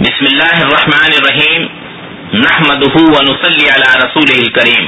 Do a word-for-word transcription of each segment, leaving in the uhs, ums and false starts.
بسم اللہ الرحمن الرحیم نحمدہ ونصلی علی رسولہ الکریم۔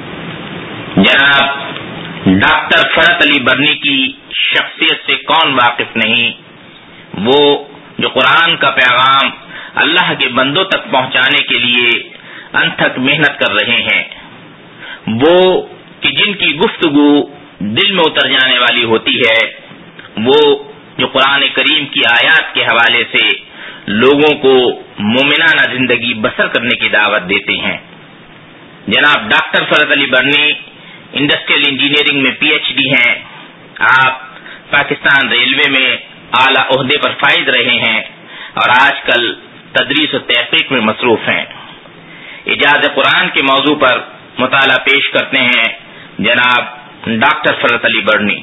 جناب ڈاکٹر فرحت علی برنی کی شخصیت سے کون واقف نہیں، وہ جو قرآن کا پیغام اللہ کے بندوں تک پہنچانے کے لیے انتھک محنت کر رہے ہیں، وہ کہ جن کی گفتگو دل میں اتر جانے والی ہوتی ہے، وہ جو قرآن کریم کی آیات کے حوالے سے لوگوں کو مومنانہ زندگی بسر کرنے کی دعوت دیتے ہیں۔ جناب doctor Farhat Ali Barni industrial engineering میں پی ایچ ڈی ہیں۔ آپ پاکستان ریلوے میں اعلیٰ عہدے پر فائز رہے ہیں اور آج کل تدریس و تحقیق میں مصروف ہیں۔ اعجاز قرآن کے موضوع پر مطالعہ پیش کرتے ہیں جناب ڈاکٹر فرحت علی برنی۔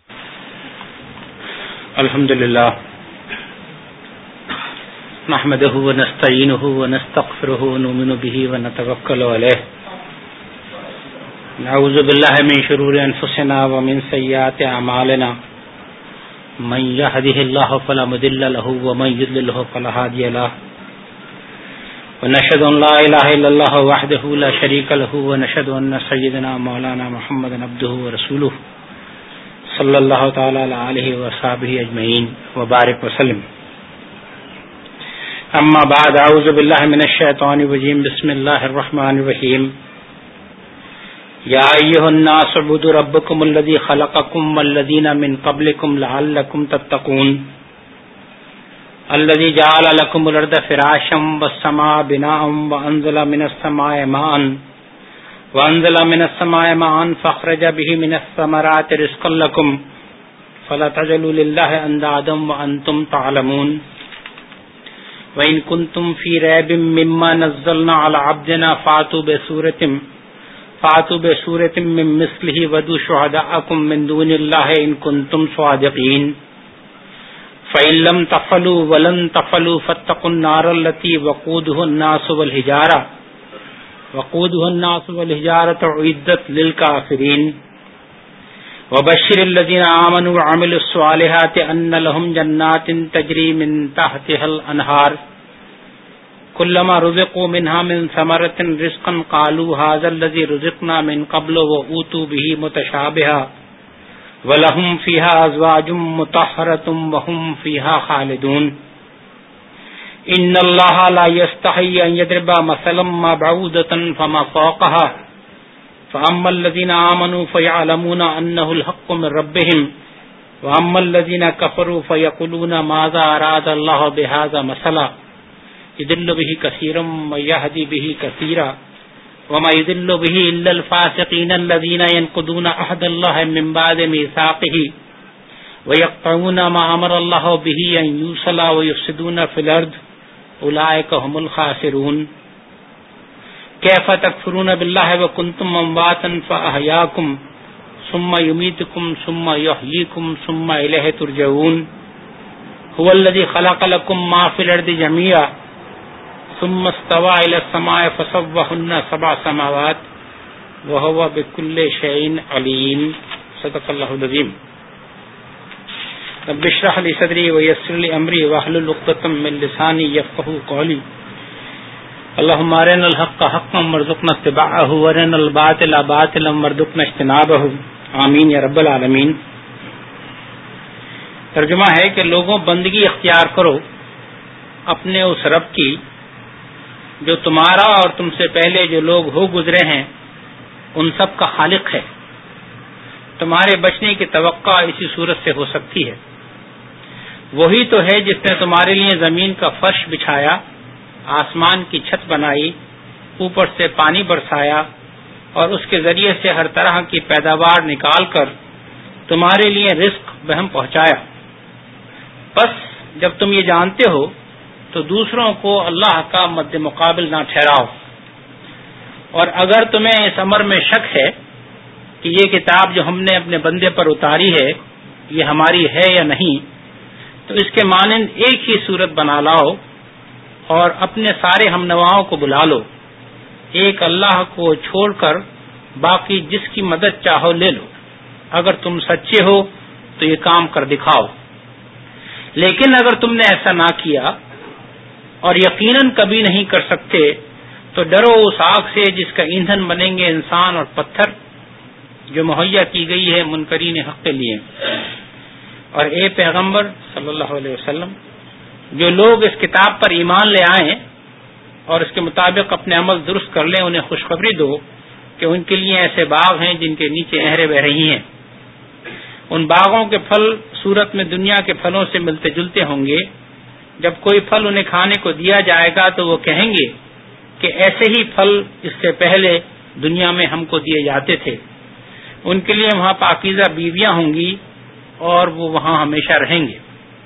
الحمدللہ نحمده ونستعینه ونستغفره ونؤمن به ونتوکل علیہ، نعوذ باللہ من شرور انفسنا ومن سیئات اعمالنا، من يهده الله فلا مضل له ومن يضلل فلا هادي له، ونشهد ان لا اله الا الله وحده لا شريك له، ونشهد ان سيدنا مولانا محمدا عبده ورسوله صلی اللہ تعالی علیہ وصحبہ اجمعین وبارک وسلم۔ اما بعد، اعوذ باللہ من الشیطان الرجیم، بسم اللہ الرحمن الرحیم۔ یا ایھا الناس اعبدوا ربکم الذی خلقکم والذین من قبلکم لعلکم تتقون، الذی جعل لکم الارض فراشا والسماء بناء وانزل من السماء ماء وانزل من السماء ماء فاخرج به من الثمرات رزقا لكم فلا تجعلوا لله اندادا وانتم تعلمون، وإن كنتم في ريب مما نزلنا على عبدنا فاتوا بسورة فاتوا بسورة من مثله وادعوا شهداءكم من دون الله إن كنتم صادقين، فإن لم تفعلوا ولن تفعلوا فاتقوا النار التي وقودها الناس والحجارة وقودها الناس والحجارة أعدت للكافرين، وبشر الذين آمنوا وعملوا الصالحات أن لهم جنات تجري من تحتها الأنهار كلما رزقوا منها من ثمرة رزقا قالوا هذا الذي رزقنا من قبل وأوتوا به متشابها ولهم فيها أزواج مطهرة وهم فيها خالدون، إن الله لا يستحي أن يضرب مثلا ما بعوضة فما فوقها فأما الذين آمنوا فيعلمون أنه الحق من ربهم وأما الذين كفروا فيقولون ماذا أراد الله بهذا مثلا يضل به كثيرا ويهدي به كثيرا وما يضل به إلا الفاسقين الذين ينقضون عهد الله من بعد ميثاقه ويقطعون ما أمر الله به أن يوصل ويفسدون في الأرض أولئك هم الخاسرون، كيف تكفرون بالله وكنتم أمواتا فأحياكم ثم يميتكم ثم يحييكم ثم إليه ترجعون، هو الذي خلق لكم ما في الأرض جميعا ثم استوى إلى السماء فسواهن سبع سماوات وهو بكل شيء عليم، صدق الله العظيم۔ رب اشرح لي صدري ويسر لي أمري واحلل عقدة من لساني يفقهوا قولي، اللهم ارنا الحق حقا وارزقنا اتباعه وارنا الباطل باطلا وارزقنا اجتنابه، آمین یا رب العالمین۔ ترجمہ ہے کہ لوگوں بندگی اختیار کرو اپنے اس رب کی جو تمہارا اور تم سے پہلے جو لوگ ہو گزرے ہیں ان سب کا خالق ہے، تمہارے بچنے کی توقع اسی صورت سے ہو سکتی ہے، وہی تو ہے جس نے تمہارے لیے زمین کا فرش بچھایا، آسمان کی چھت بنائی، اوپر سے پانی برسایا اور اس کے ذریعے سے ہر طرح کی پیداوار نکال کر تمہارے لیے رزق بہم پہنچایا۔ بس جب تم یہ جانتے ہو تو دوسروں کو اللہ کا مد مقابل نہ ٹھہراؤ، اور اگر تمہیں اس امر میں شک ہے کہ یہ کتاب جو ہم نے اپنے بندے پر اتاری ہے یہ ہماری ہے یا نہیں، تو اس کے مانند ایک ہی صورت بنا لاؤ اور اپنے سارے ہم نواؤں کو بلا لو، ایک اللہ کو چھوڑ کر باقی جس کی مدد چاہو لے لو، اگر تم سچے ہو تو یہ کام کر دکھاؤ۔ لیکن اگر تم نے ایسا نہ کیا اور یقیناً کبھی نہیں کر سکتے، تو ڈرو اس آگ سے جس کا ایندھن بنیں گے انسان اور پتھر، جو مہیا کی گئی ہے منکرین حق کے لیے۔ اور اے پیغمبر صلی اللہ علیہ وسلم، جو لوگ اس کتاب پر ایمان لے آئیں اور اس کے مطابق اپنے عمل درست کر لیں، انہیں خوشخبری دو کہ ان کے لیے ایسے باغ ہیں جن کے نیچے نہریں بہ رہی ہیں۔ ان باغوں کے پھل صورت میں دنیا کے پھلوں سے ملتے جلتے ہوں گے۔ جب کوئی پھل انہیں کھانے کو دیا جائے گا تو وہ کہیں گے کہ ایسے ہی پھل اس سے پہلے دنیا میں ہم کو دیے جاتے تھے۔ ان کے لیے وہاں پاکیزہ بیویاں ہوں گی اور وہ وہاں ہمیشہ رہیں گے۔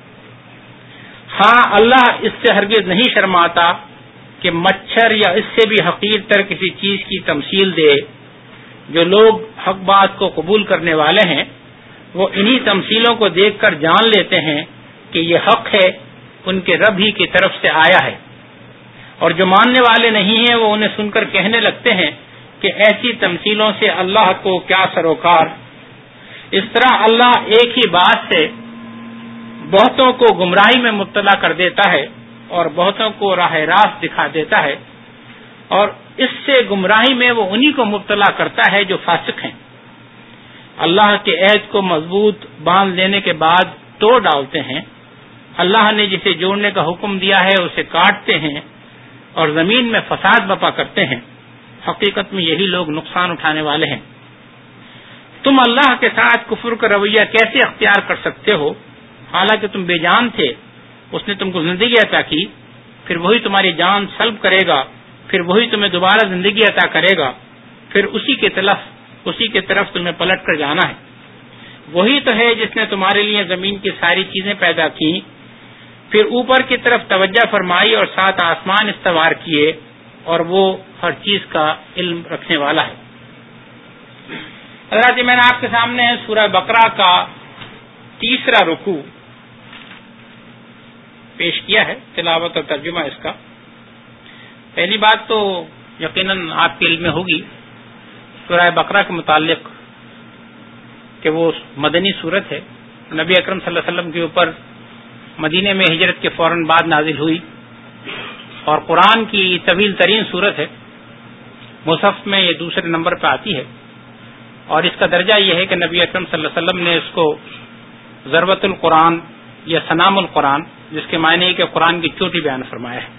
ہاں، اللہ اس سے ہرگز نہیں شرماتا کہ مچھر یا اس سے بھی حقیر تر کسی چیز کی تمثیل دے۔ جو لوگ حق بات کو قبول کرنے والے ہیں وہ انہی تمثیلوں کو دیکھ کر جان لیتے ہیں کہ یہ حق ہے، ان کے رب ہی کی طرف سے آیا ہے، اور جو ماننے والے نہیں ہیں وہ انہیں سن کر کہنے لگتے ہیں کہ ایسی تمثیلوں سے اللہ کو کیا سروکار۔ اس طرح اللہ ایک ہی بات سے بہتوں کو گمراہی میں مبتلا کر دیتا ہے اور بہتوں کو راہ راست دکھا دیتا ہے، اور اس سے گمراہی میں وہ انہی کو مبتلا کرتا ہے جو فاسق ہیں۔ اللہ کے عہد کو مضبوط باندھ لینے کے بعد توڑ ڈالتے ہیں۔ اللہ نے جسے جوڑنے کا حکم دیا ہے اسے کاٹتے ہیں اور زمین میں فساد برپا کرتے ہیں۔ حقیقت میں یہی لوگ نقصان اٹھانے والے ہیں۔ تم اللہ کے ساتھ کفر کا رویہ کیسے اختیار کر سکتے ہو، حالانکہ تم بے جان تھے، اس نے تم کو زندگی عطا کی، پھر وہی تمہاری جان سلب کرے گا، پھر وہی تمہیں دوبارہ زندگی عطا کرے گا، پھر اسی کے طرف اسی کے طرف تمہیں پلٹ کر جانا ہے۔ وہی تو ہے جس نے تمہارے لیے زمین کی ساری چیزیں پیدا کی، پھر اوپر کی طرف توجہ فرمائی اور سات آسمان استوار کیے، اور وہ ہر چیز کا علم رکھنے والا ہے۔ حضرات، میں نے آپ کے سامنے سورہ بقرہ کا تیسرا رکوع پیش کیا ہے، تلاوت اور ترجمہ اس کا۔ پہلی بات تو یقیناً آپ کے علم میں ہوگی سورہ بقرہ کے متعلق کہ وہ مدنی صورت ہے، نبی اکرم صلی اللہ علیہ وسلم کے اوپر مدینے میں ہجرت کے فوراً بعد نازل ہوئی، اور قرآن کی طویل ترین صورت ہے۔ مصحف میں یہ دوسرے نمبر پہ آتی ہے، اور اس کا درجہ یہ ہے کہ نبی اکرم صلی اللہ علیہ وسلم نے اس کو ضربۃ القرآن یا سنام القرآن، جس کے معنی ہے کہ قرآن کی چوٹی بیان فرمایا ہے۔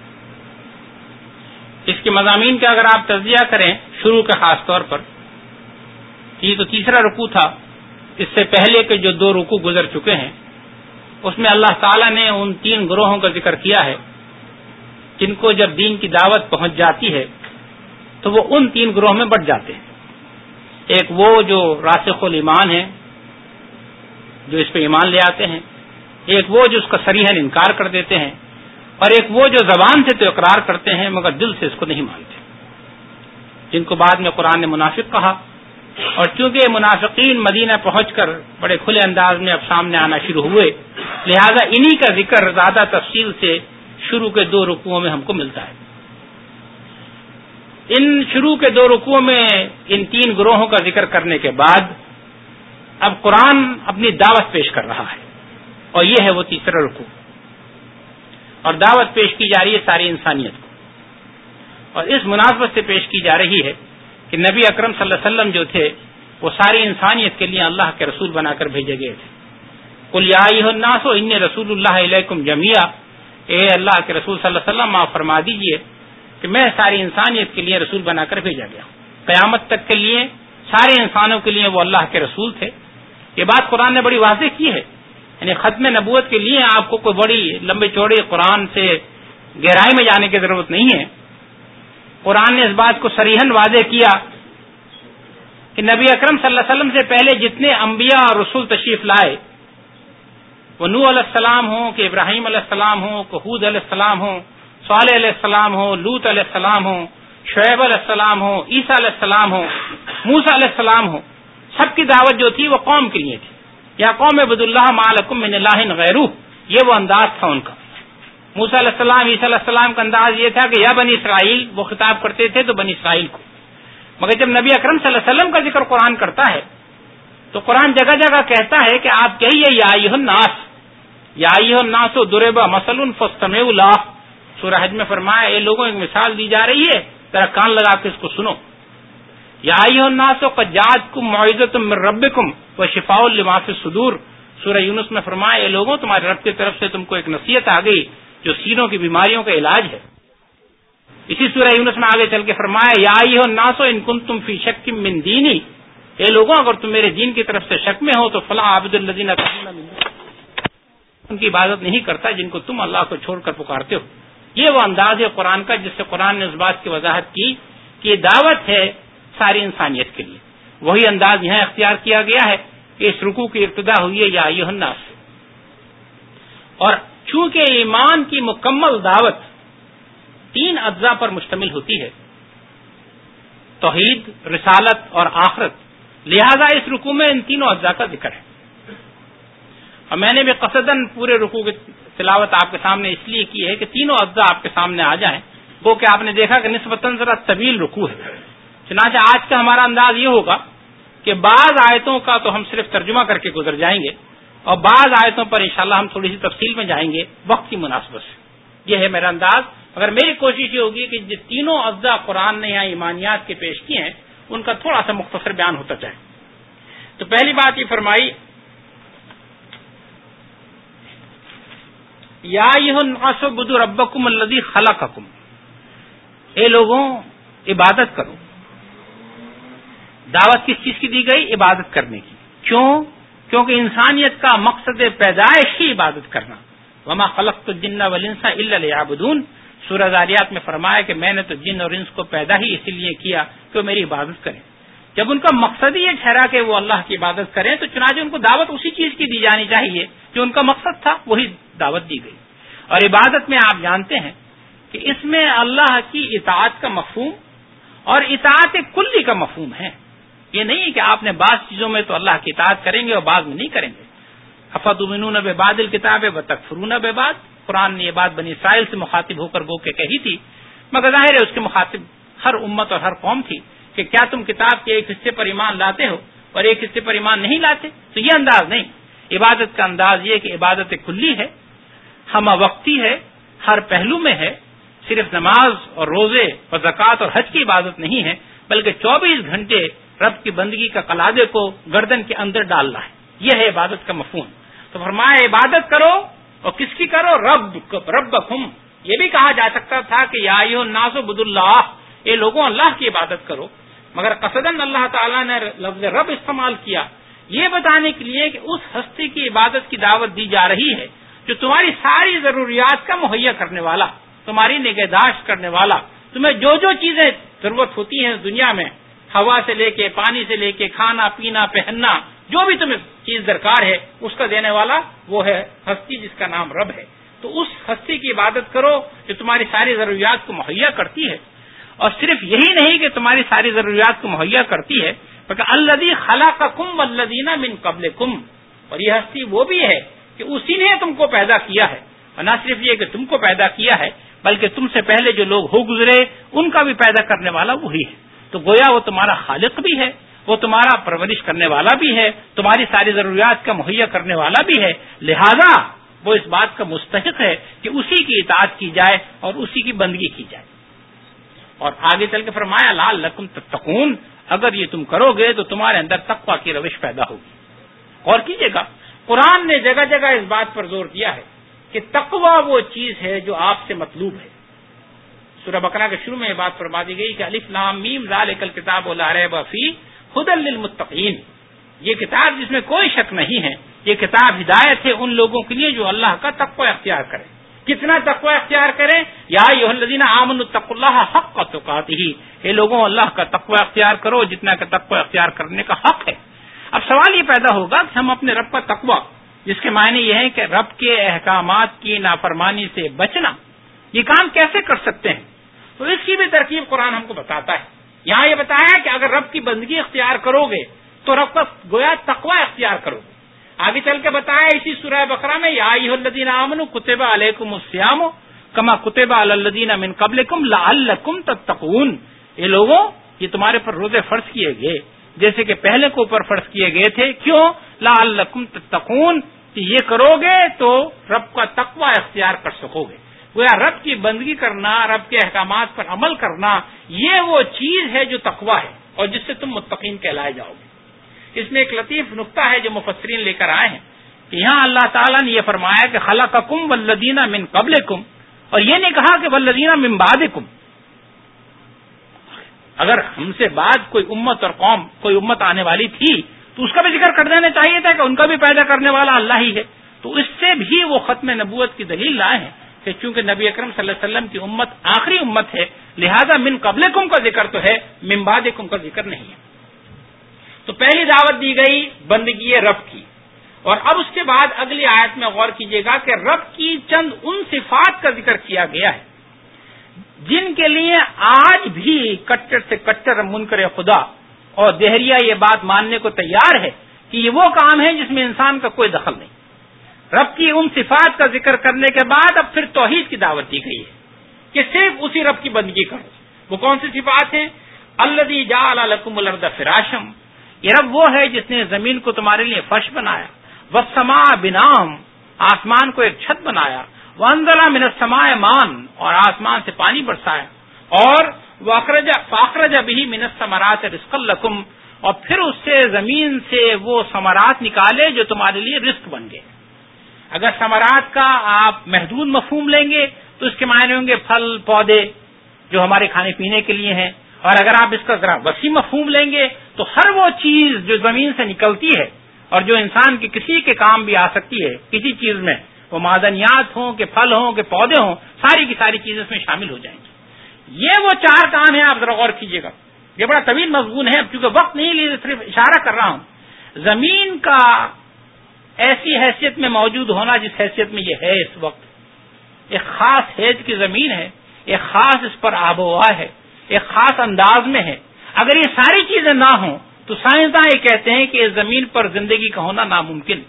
اس کے مضامین کا اگر آپ تجزیہ کریں شروع کے خاص طور پر، یہ تو تیسرا رکوع تھا، اس سے پہلے کے جو دو رکوع گزر چکے ہیں اس میں اللہ تعالیٰ نے ان تین گروہوں کا ذکر کیا ہے جن کو جب دین کی دعوت پہنچ جاتی ہے تو وہ ان تین گروہ میں بٹ جاتے ہیں۔ ایک وہ جو راسخ الایمان ہیں، جو اس پہ ایمان لے آتے ہیں، ایک وہ جو اس کا صریحاً انکار کر دیتے ہیں، اور ایک وہ جو زبان سے تو اقرار کرتے ہیں مگر دل سے اس کو نہیں مانتے، جن کو بعد میں قرآن نے منافق کہا۔ اور چونکہ منافقین مدینہ پہنچ کر بڑے کھلے انداز میں اب سامنے آنا شروع ہوئے، لہذا انہی کا ذکر زیادہ تفصیل سے شروع کے دو رکوعوں میں ہم کو ملتا ہے۔ ان شروع کے دو رکوعوں میں ان تین گروہوں کا ذکر کرنے کے بعد اب قرآن اپنی دعوت پیش کر رہا ہے، اور یہ ہے وہ تیسرا رکوع، اور دعوت پیش کی جا رہی ہے ساری انسانیت کو، اور اس مناسبت سے پیش کی جا رہی ہے کہ نبی اکرم صلی اللہ علیہ وسلم جو تھے وہ ساری انسانیت کے لیے اللہ کے رسول بنا کر بھیجے گئے تھے۔ قل یا ایھا الناس انی رسول اللہ الیکم جمیعا، اے اللہ کے رسول صلی اللہ علیہ وسلم آپ فرما دیجئے کہ میں ساری انسانیت کے لیے رسول بنا کر بھیجا گیا، قیامت تک کے لیے سارے انسانوں کے لیے وہ اللہ کے رسول تھے۔ یہ بات قرآن نے بڑی واضح کی ہے، یعنی ختم نبوت کے لیے آپ کو کوئی بڑی لمبے چوڑے قرآن سے گہرائی میں جانے کی ضرورت نہیں ہے۔ قرآن نے اس بات کو صریحاً واضح کیا کہ نبی اکرم صلی اللہ علیہ وسلم سے پہلے جتنے انبیاء اور رسول تشریف لائے، وہ نوح علیہ السلام ہوں کہ ابراہیم علیہ السلام ہوں کہ ہود علیہ السلام ہوں، صالح علیہ السلام ہوں، لوط علیہ السلام ہوں، شعیب علیہ السلام ہوں، عیسیٰ علیہ السلام ہوں، موسیٰ علیہ السلام ہوں، سب کی دعوت جو تھی وہ قوم کے لیے تھی۔ یا قوم اعبدوا اللہ ما لکم من الہ غیرہ، یہ وہ انداز تھا ان کا۔ موسیٰ علیہ السلام، عیسیٰ علیہ السلام کا انداز یہ تھا کہ یا بنی اسرائیل، وہ خطاب کرتے تھے تو بنی اسرائیل کو۔ مگر جب نبی اکرم صلی اللہ علیہ وسلم کا ذکر قرآن کرتا ہے تو قرآن جگہ جگہ کہتا ہے کہ آپ کہیے یا ایھا الناس، یا ایھا الناس ضرب مثل فاستمعوا لہ، سورہ حج میں فرمایا اے لوگوں ایک مثال دی جا رہی ہے، ذرا کان لگا کے اس کو سنو. یا ایھا الناس قد جاءتکم موعظۃ من ربکم وشفاء لما فی الصدور. سورہ یونس میں فرمایا اے لوگوں تمہارے رب کی طرف سے تم کو ایک نصیحت آ گئی جو سینوں کی بیماریوں کا علاج ہے. اسی سورہ یونس میں آگے چل کے فرمایا یا ایھا الناس ان کنتم فی شک من دینی، اے لوگوں اگر تم میرے دین کی طرف سے شک میں ہو تو فلا عبد الذین تدعون من دون، ان کی عبادت نہیں کرتا جن کو تم اللہ کو چھوڑ کر پکارتے ہو. یہ وہ انداز ہے قرآن کا جس سے قرآن نے اس بات کی وضاحت کی کہ یہ دعوت ہے ساری انسانیت کے لیے. وہی انداز یہاں اختیار کیا گیا ہے کہ اس رکوع کی ابتدا ہوئی ہے یا ایھا الناس. اور چونکہ ایمان کی مکمل دعوت تین اجزاء پر مشتمل ہوتی ہے، توحید، رسالت اور آخرت، لہذا اس رکوع میں ان تینوں اجزاء کا ذکر ہے. اور میں نے بھی قصداً پورے رکوع کی تلاوت آپ کے سامنے اس لیے کی ہے کہ تینوں اجزاء آپ کے سامنے آ جائیں. وہ کہ آپ نے دیکھا کہ نسبتاً ذرا طویل رکوع ہے، چنانچہ آج کا ہمارا انداز یہ ہوگا کہ بعض آیتوں کا تو ہم صرف ترجمہ کر کے گزر جائیں گے اور بعض آیتوں پر انشاءاللہ ہم تھوڑی سی تفصیل میں جائیں گے وقت کی مناسبت سے. یہ ہے میرا انداز. اگر میری کوشش یہ ہوگی کہ جس تینوں اجزاء قرآن نے یہاں ایمانیات کے پیش کیے ہیں ان کا تھوڑا سا مختصر بیان ہوتا جائے. تو پہلی بات یہ فرمائی یا ایھا الناس اعبدوا ربکم الذی خلقکم، اے لوگوں عبادت کرو. دعوت کس چیز کی دی گئی؟ عبادت کرنے کی. کیوں؟ کیونکہ انسانیت کا مقصد پیدائش ہی عبادت کرنا. وما خلقت الجن والانس الا لیعبدون. سورہ ذاریات میں فرمایا کہ میں نے تو جن اور انس کو پیدا ہی اسی لیے کیا کہ وہ میری عبادت کریں. جب ان کا مقصد ہی یہ ٹھہرا کہ وہ اللہ کی عبادت کریں تو چنانچہ ان کو دعوت اسی چیز کی دی جانی چاہیے جو ان کا مقصد تھا، وہی دعوت دی گئی. اور عبادت میں آپ جانتے ہیں کہ اس میں اللہ کی اطاعت کا مفہوم اور اطاعت کلی کا مفہوم ہے. یہ نہیں کہ آپ نے بعض چیزوں میں تو اللہ کی اطاعت کریں گے اور بعض میں نہیں کریں گے. افتؤمنون ببعض الکتاب وتکفرون ببعض. قرآن نے یہ بات بنی اسرائیل سے مخاطب ہو کر گو کے کہی تھی، مگر ظاہر ہے اس کے مخاطب ہر امت اور ہر قوم تھی کہ کیا تم کتاب کے ایک حصے پر ایمان لاتے ہو اور ایک حصے پر ایمان نہیں لاتے؟ تو یہ انداز نہیں. عبادت کا انداز یہ کہ عبادت کلی ہے، ہمہ وقتی ہے، ہر پہلو میں ہے. صرف نماز اور روزے اور زکوٰۃ اور حج کی عبادت نہیں ہے بلکہ چوبیس گھنٹے رب کی بندگی کا قلادے کو گردن کے اندر ڈالنا ہے. یہ ہے عبادت کا مفہوم. تو فرمایا عبادت کرو اور کس کی کرو؟ رب ربکم. یہ بھی کہا جا سکتا تھا کہ یا ایھا الناس اعبدوا اللہ، اے لوگوں اللہ کی عبادت کرو، مگر قصداً اللہ تعالیٰ نے لفظ رب استعمال کیا یہ بتانے کے لیے کہ اس ہستی کی عبادت کی دعوت دی جا رہی ہے جو تمہاری ساری ضروریات کا مہیا کرنے والا، تمہاری نگہداشت کرنے والا، تمہیں جو جو چیزیں ضرورت ہوتی ہیں دنیا میں، ہوا سے لے کے پانی سے لے کے کھانا پینا پہننا، جو بھی تمہیں چیز درکار ہے اس کا دینے والا وہ ہے ہستی جس کا نام رب ہے. تو اس ہستی کی عبادت کرو جو تمہاری ساری ضروریات کو مہیا کرتی ہے. اور صرف یہی نہیں کہ تمہاری ساری ضروریات کو مہیا کرتی ہے بلکہ الذی خلقکم والذین من قبلکم، اور یہ ہستی وہ بھی ہے کہ اسی نے تم کو پیدا کیا ہے. اور نہ صرف یہ کہ تم کو پیدا کیا ہے بلکہ تم سے پہلے جو لوگ ہو گزرے ان کا بھی پیدا کرنے والا وہی ہے. تو گویا وہ تمہارا خالق بھی ہے، وہ تمہارا پرورش کرنے والا بھی ہے، تمہاری ساری ضروریات کا مہیا کرنے والا بھی ہے. لہذا وہ اس بات کا مستحق ہے کہ اسی کی اطاعت کی جائے اور اسی کی بندگی کی جائے. اور آگے چل کے فرمایا لعلکم تتقون، اگر یہ تم کرو گے تو تمہارے اندر تقوی کی روش پیدا ہوگی. غور کیجئے گا قرآن نے جگہ جگہ اس بات پر زور دیا ہے کہ تقوی وہ چیز ہے جو آپ سے مطلوب ہے. سورہ بقرہ کے شروع میں یہ بات فرما دی گئی کہ الف لام میم ذالک الکتاب لا ریب فیہ ھدی للمتقین. یہ کتاب جس میں کوئی شک نہیں ہے، یہ کتاب ہدایت ہے ان لوگوں کے لیے جو اللہ کا تقوی اختیار کریں. کتنا تقوی اختیار کریں؟ یا ایھا الذین آمنوا اتقوا اللہ حق تقاتہ، اے لوگوں اللہ کا تقوی اختیار کرو جتنا کہ تقوی اختیار کرنے کا حق ہے. اب سوال یہ پیدا ہوگا کہ ہم اپنے رب کا تقوی، جس کے معنی یہ ہے کہ رب کے احکامات کی نافرمانی سے بچنا، یہ کام کیسے کر سکتے ہیں؟ تو اس کی بھی ترکیب قرآن ہم کو بتاتا ہے. یہاں یہ بتایا کہ اگر رب کی بندگی اختیار کرو گے تو رب کا گویا تقوی اختیار کرو گے. آگے چل کے بتایا اسی سورہ بقرہ میں یا ایھا الذین آمنوا کتب علیکم الصیام کما کتب علی الذین من قبلکم لعلکم تتقون. یہ لوگوں یہ تمہارے پر روزے فرض کیے گئے جیسے کہ پہلے کو اوپر فرض کیے گئے تھے. کیوں؟ لعلکم تتقون، کہ یہ کرو گے تو رب کا تقوی اختیار کر سکو گے. گویا رب کی بندگی کرنا، رب کے احکامات پر عمل کرنا، یہ وہ چیز ہے جو تقویٰ ہے اور جس سے تم متقین کہلائے جاؤ گے۔ اس میں ایک لطیف نقطہ ہے جو مفسرین لے کر آئے ہیں کہ یہاں اللہ تعالیٰ نے یہ فرمایا کہ خلقکم والذین من قبلکم، اور یہ نہیں کہا کہ والذین من بعدکم۔ اگر ہم سے بعد کوئی امت اور قوم، کوئی امت آنے والی تھی تو اس کا بھی ذکر کر دینا چاہیے تھا کہ ان کا بھی پیدا کرنے والا اللہ ہی ہے۔ تو اس سے بھی وہ ختم نبوت کی دلیل لائے ہیں کہ چونکہ نبی اکرم صلی اللہ علیہ وسلم کی امت آخری امت ہے، لہذا من قبلکم کا ذکر تو ہے، من بعدکم کا ذکر نہیں ہے۔ تو پہلی دعوت دی گئی بندگی رب کی، اور اب اس کے بعد اگلی آیت میں غور کیجیے گا کہ رب کی چند ان صفات کا ذکر کیا گیا ہے جن کے لیے آج بھی کٹر سے کٹر منکر خدا اور دہریہ یہ بات ماننے کو تیار ہے کہ یہ وہ کام ہے جس میں انسان کا کوئی دخل نہیں۔ رب کی ان صفات کا ذکر کرنے کے بعد اب پھر توحید کی دعوت دی گئی ہے کہ صرف اسی رب کی بندگی کرو۔ وہ کون سی صفات ہیں؟ الذی جعل لکم الارض فراشم، یہ رب وہ ہے جس نے زمین کو تمہارے لیے فرش بنایا، والسماء بنام، آسمان کو ایک چھت بنایا، وانزل من السماء ماء، اور آسمان سے پانی برسایا، اور واخرج فاخرج به من الثمرات رزقا لکم، اور پھر اس سے زمین سے وہ ثمرات نکالے جو تمہارے لیے رزق بن گئے۔ اگر ثمرات کا آپ محدود مفہوم لیں گے تو اس کے معنی ہوں گے پھل پودے جو ہمارے کھانے پینے کے لیے ہیں، اور اگر آپ اس کا ذرا وسیع مفہوم لیں گے تو ہر وہ چیز جو زمین سے نکلتی ہے اور جو انسان کے کسی کے کام بھی آ سکتی ہے کسی چیز میں، وہ معدنیات ہوں کہ پھل ہوں کہ پودے ہوں، ساری کی ساری چیزیں اس میں شامل ہو جائیں گی۔ یہ وہ چار کام ہیں، آپ ذرا غور کیجیے گا، یہ بڑا طویل مضمون ہے، کیونکہ وقت نہیں لیے صرف اشارہ کر رہا ہوں۔ زمین کا ایسی حیثیت میں موجود ہونا جس حیثیت میں یہ ہے اس وقت، ایک خاص حیث کی زمین ہے، ایک خاص اس پر آب و ہوا ہے، ایک خاص انداز میں ہے۔ اگر یہ ساری چیزیں نہ ہوں تو سائنسداں یہ کہتے ہیں کہ اس زمین پر زندگی کا ہونا ناممکن۔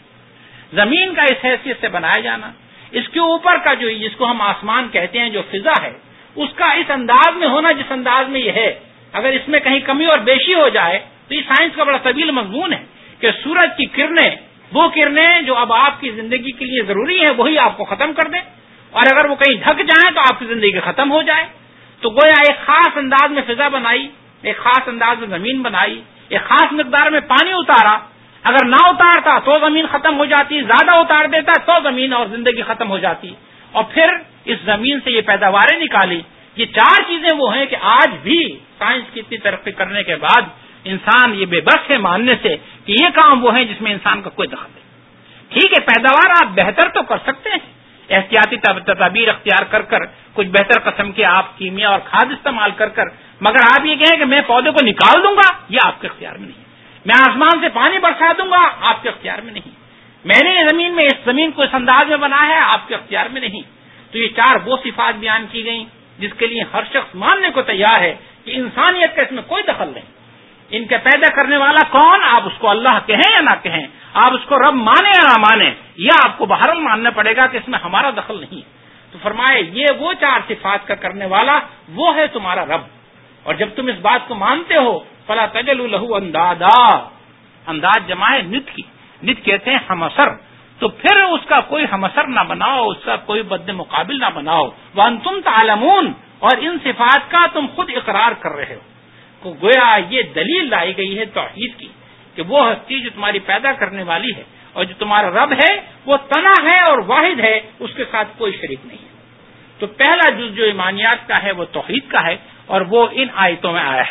زمین کا اس حیثیت سے بنایا جانا، اس کے اوپر کا جو جس کو ہم آسمان کہتے ہیں جو فضا ہے، اس کا اس انداز میں ہونا جس انداز میں یہ ہے، اگر اس میں کہیں کمی اور بیشی ہو جائے تو یہ سائنس کا بڑا طویل مضمون ہے کہ سورج کی کرنیں، وہ کرنیں جو اب آپ کی زندگی کے لیے ضروری ہیں، وہی آپ کو ختم کر دیں، اور اگر وہ کہیں ڈھک جائیں تو آپ کی زندگی ختم ہو جائے۔ تو گویا ایک خاص انداز میں فضا بنائی، ایک خاص انداز میں زمین بنائی، ایک خاص مقدار میں پانی اتارا، اگر نہ اتارتا تو زمین ختم ہو جاتی، زیادہ اتار دیتا تو زمین اور زندگی ختم ہو جاتی، اور پھر اس زمین سے یہ پیداواریں نکالی۔ یہ چار چیزیں وہ ہیں کہ آج بھی سائنس کی اتنی ترقی کرنے کے بعد انسان یہ بے بس ہے ماننے سے کہ یہ کام وہ ہیں جس میں انسان کا کوئی دخل نہیں۔ ٹھیک ہے، پیداوار آپ بہتر تو کر سکتے ہیں، احتیاطی تدابیر اختیار کر کر کچھ بہتر قسم کے آپ کیمیا اور کھاد استعمال کر کر، مگر آپ یہ کہیں کہ میں پودے کو نکال دوں گا، یہ آپ کے اختیار میں نہیں۔ میں آسمان سے پانی برسا دوں گا، آپ کے اختیار میں نہیں۔ میں نے یہ زمین میں اس زمین کو اس انداز میں بنایا ہے، آپ کے اختیار میں نہیں۔ تو یہ چار وہ صفات بیان کی گئیں جس کے لیے ہر شخص ماننے کو تیار ہے کہ انسانیت کا اس میں کوئی دخل نہیں۔ ان کے پیدا کرنے والا کون، آپ اس کو اللہ کہیں یا نہ کہیں، آپ اس کو رب مانے یا نہ مانے، یہ آپ کو بہرحال ماننا پڑے گا کہ اس میں ہمارا دخل نہیں۔ تو فرمائے یہ وہ چار صفات کا کرنے والا وہ ہے تمہارا رب، اور جب تم اس بات کو مانتے ہو فلا تجعلوا له اندادا، انداز جمع ہے ند کی، ند کہتے ہیں ہم اثر، تو پھر اس کا کوئی ہم اثر نہ بناؤ، اس کا کوئی بد مقابل نہ بناؤ۔ وانتم تعلمون، اور ان صفات کا تم خود اقرار کر رہے ہو، کو گویا یہ دلیل لائی گئی ہے توحید کی کہ وہ ہستی جو تمہاری پیدا کرنے والی ہے اور جو تمہارا رب ہے وہ تنا ہے اور واحد ہے، اس کے ساتھ کوئی شریک نہیں ہے۔ تو پہلا جز جو ایمانیات کا ہے وہ توحید کا ہے، اور وہ ان آیتوں میں آیا ہے۔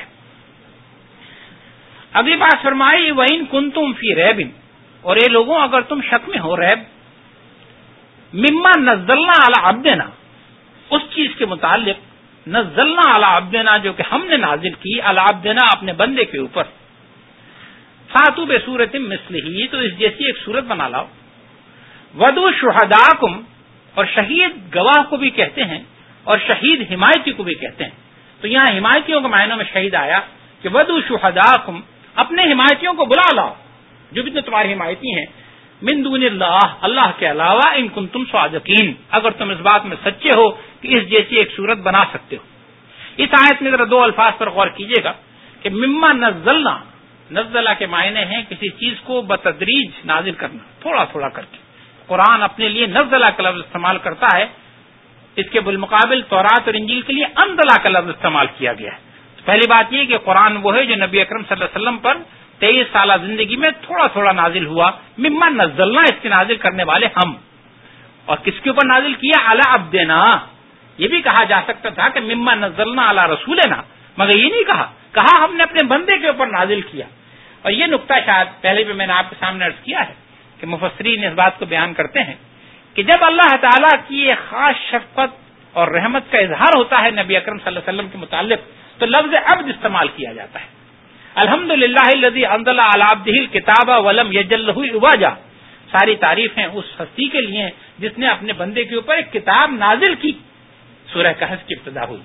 اگلی بات فرمائی وَإِن كُنتُمْ فِي رَيْبٍ، اور اے لوگوں اگر تم شک میں ہو، ریب مما نزلنا علی عبدنا، اس چیز کے متعلق نزلنا علی عبدنا جو کہ ہم نے نازل کی، علی عبدنا اپنے بندے کے اوپر، فاتوا بسورۃ مثلہ، تو اس جیسی ایک صورت بنا لاؤ، ودعوا شہداءکم، اور شہید گواہ کو بھی کہتے ہیں اور شہید حمایتی کو بھی کہتے ہیں۔ تو یہاں حمایتیوں کے معنوں میں شہید آیا کہ ودعوا شہداءکم، اپنے حمایتیوں کو بلا لاؤ جو بھی تمہارے حمایتی ہیں، من دون اللہ، اللہ کے علاوہ، ان کنتم صادقین، اگر تم اس بات میں سچے ہو کہ اس جیسی ایک صورت بنا سکتے ہو۔ اس آیت میں ذرا دو الفاظ پر غور کیجیے گا کہ مما نزلنا، نزلہ کے معنی ہیں کسی چیز کو بتدریج نازل کرنا، تھوڑا تھوڑا کر کے۔ قرآن اپنے لیے نزلہ کا لفظ استعمال کرتا ہے اس کے بالمقابل تورات اور انجیل کے لیے انزلہ کا لفظ استعمال کیا گیا ہے. پہلی بات یہ کہ قرآن وہ ہے جو نبی اکرم صلی اللہ علیہ وسلم پر تیئیس سالہ زندگی میں تھوڑا تھوڑا نازل ہوا. مما نزلنا اس کے نازل کرنے والے ہم. اور کس کے اوپر نازل کیا؟ علی عبدنا. یہ بھی کہا جا سکتا تھا کہ مما نزلنا علی رسولنا، مگر یہ نہیں کہا کہا ہم نے اپنے بندے کے اوپر نازل کیا. اور یہ نقطہ شاید پہلے بھی میں نے آپ کے سامنے عرض کیا ہے کہ مفسرین اس بات کو بیان کرتے ہیں کہ جب اللہ تعالیٰ کی ایک خاص شفقت اور رحمت کا اظہار ہوتا ہے نبی اکرم صلی اللہ علیہ وسلم کے متعلق تو لفظ عبد استعمال کیا جاتا ہے. الحمد للہ الذی انزل علی عبدہ الکتاب ولم یجعل لہ عوجا. ساری تعریفیں اس ہستی کے لیے جس نے اپنے بندے کے اوپر ایک کتاب نازل کی. سورہ کہف کی ابتدا ہوئی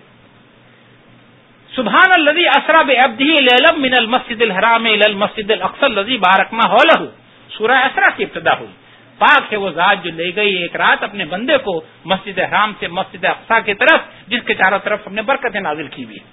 سبحان الذی اسری بعبدہ لیلا من المسجد الحرام الی المسجد الاقصی الذی بارکنا حولہ. سورہ اسری کی ابتدا ہوئی. پاک ہے وہ ذات جو لے گئی ایک رات اپنے بندے کو مسجد حرام سے مسجد اقصی کی طرف جس کے چاروں طرف ہم نے برکتیں نازل کی ہوئی.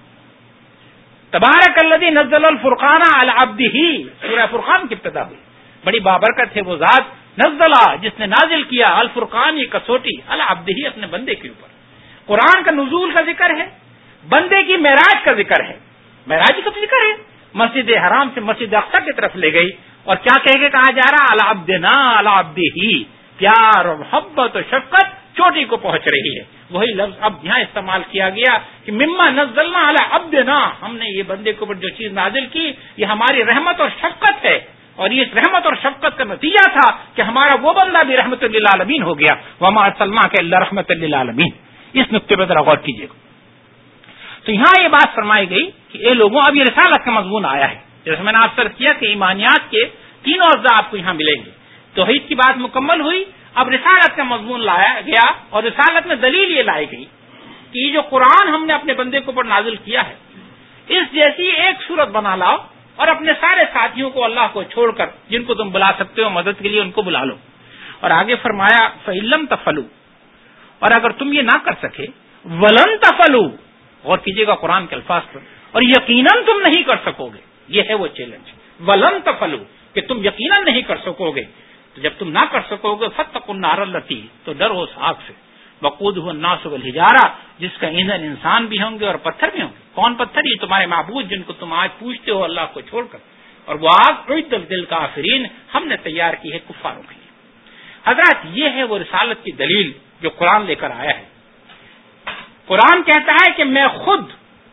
تبارک الذی نزل الفرقان علی عبدہ. سورہ فرقان کی ابتدا ہوئی. بڑی بابرکت ہے وہ ذات نزلہ جس نے نازل کیا الفرقان یہ کسوٹی علی عبدہ اپنے بندے کے اوپر. قرآن کا نزول کا ذکر ہے، بندے کی معراج کا ذکر ہے. معراج کا ذکر ہے، مسجد حرام سے مسجد اقصی کی طرف لے گئی اور کیا کہہ کے کہا جا رہا؟ علی عبدنا علی عبدہ. پیار اور محبت اور شفقت چوٹی کو پہنچ رہی ہے. وہی لفظ اب یہاں استعمال کیا گیا کہ مما نزلنا علی عبدنا. ہم نے یہ بندے کے اوپر جو چیز نازل کی یہ ہماری رحمت اور شفقت ہے، اور یہ رحمت اور شفقت کا نتیجہ تھا کہ ہمارا وہ بندہ بھی رحمت للعالمین ہو گیا. وما ارسلناک الا رحمت للعالمین. اس نقطے پر ذرا غور کیجیے گا. تو یہاں یہ بات فرمائی گئی کہ اے لوگوں اب یہ رسالت کا مضمون آیا ہے. جیسے میں نے آپ سے عرض کیا کہ ایمانیات کے تینوں اجزاء آپ کو یہاں ملیں گے. توحید کی بات مکمل ہوئی، اب رسالت کا مضمون لایا گیا اور رسالت میں دلیل یہ لائی گئی کہ یہ جو قرآن ہم نے اپنے بندے کے اوپر نازل کیا ہے اس جیسی ایک صورت بنا لاؤ اور اپنے سارے ساتھیوں کو اللہ کو چھوڑ کر جن کو تم بلا سکتے ہو مدد کے لیے ان کو بلا لو. اور آگے فرمایا فَإِلَّمْ تَفْعَلُوا. اور اگر تم یہ نہ کر سکے وَلَن تَفْعَلُوا. غور کیجیے گا قرآن کے الفاظ پر. اور یقیناً تم نہیں کر سکو گے. یہ ہے وہ چیلنج وَلَن تَفْعَلُوا کہ تم یقیناً نہیں کر سکو گے. تو جب تم نہ کر سکو گے فَاتَّقُوا النَّارَ الَّتِي تو ڈرو اس آگ سے وَقُودُهَا النَّاسُ وَالْحِجَارَةُ جس کا ایندھن انسان بھی ہوں گے اور پتھر بھی ہوں گے. کون پتھر؟ یہ تمہارے معبود جن کو تم آج پوجتے ہو اللہ کو چھوڑ کر. اور وہ آگ اعدت للکافرین ہم نے تیار کی ہے کفاروں کے لیے. حضرات یہ ہے وہ رسالت کی دلیل جو قرآن لے کر آیا ہے. قرآن کہتا ہے کہ میں خود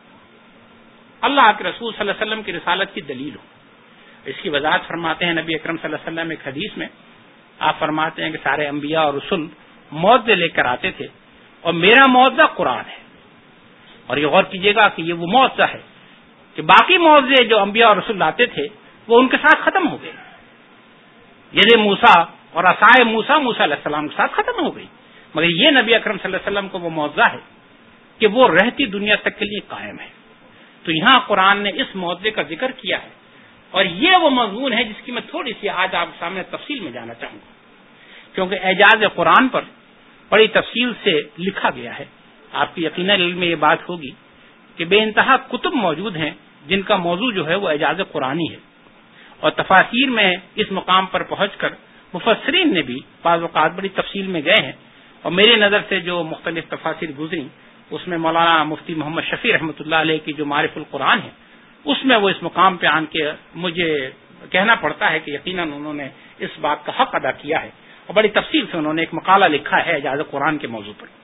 اللہ کے رسول صلی اللہ علیہ وسلم کی رسالت کی دلیل ہوں. اس کی وضاحت فرماتے ہیں نبی اکرم صلی اللہ علیہ وسلم ایک حدیث میں. آپ فرماتے ہیں کہ سارے انبیاء اور رسول معجزے لے کر آتے تھے اور میرا معجزہ قرآن ہے. اور یہ غور کیجیے گا کہ یہ وہ معجزہ ہے کہ باقی معجزے جو انبیاء اور رسول لاتے تھے وہ ان کے ساتھ ختم ہو گئے. ید موسیٰ اور عصائے موسیٰ موسیٰ علیہ السلام کے ساتھ ختم ہو گئی. مگر یہ نبی اکرم صلی اللہ علیہ وسلم کو وہ معجزہ ہے کہ وہ رہتی دنیا تک کے لیے قائم ہے. تو یہاں قرآن نے اس معجزے کا ذکر کیا ہے اور یہ وہ مضمون ہے جس کی میں تھوڑی سی آج آپ کے سامنے تفصیل میں جانا چاہوں گا کیونکہ اعجاز قرآن پر بڑی تفصیل سے لکھا گیا ہے. آپ کی یقیناً علم میں یہ بات ہوگی کہ بے انتہا کتب موجود ہیں جن کا موضوع جو ہے وہ اعجاز قرآنی ہے. اور تفاسیر میں اس مقام پر پہنچ کر مفسرین نے بھی بعض اوقات بڑی تفصیل میں گئے ہیں. اور میرے نظر سے جو مختلف تفاسیر گزری اس میں مولانا مفتی محمد شفیع رحمۃ اللہ علیہ کی جو معرف القرآن ہے اس میں وہ اس مقام پہ آن کے مجھے کہنا پڑتا ہے کہ یقیناً انہوں نے اس بات کا حق ادا کیا ہے اور بڑی تفصیل سے انہوں نے ایک مقالہ لکھا ہے اعجاز قرآن کے موضوع پر.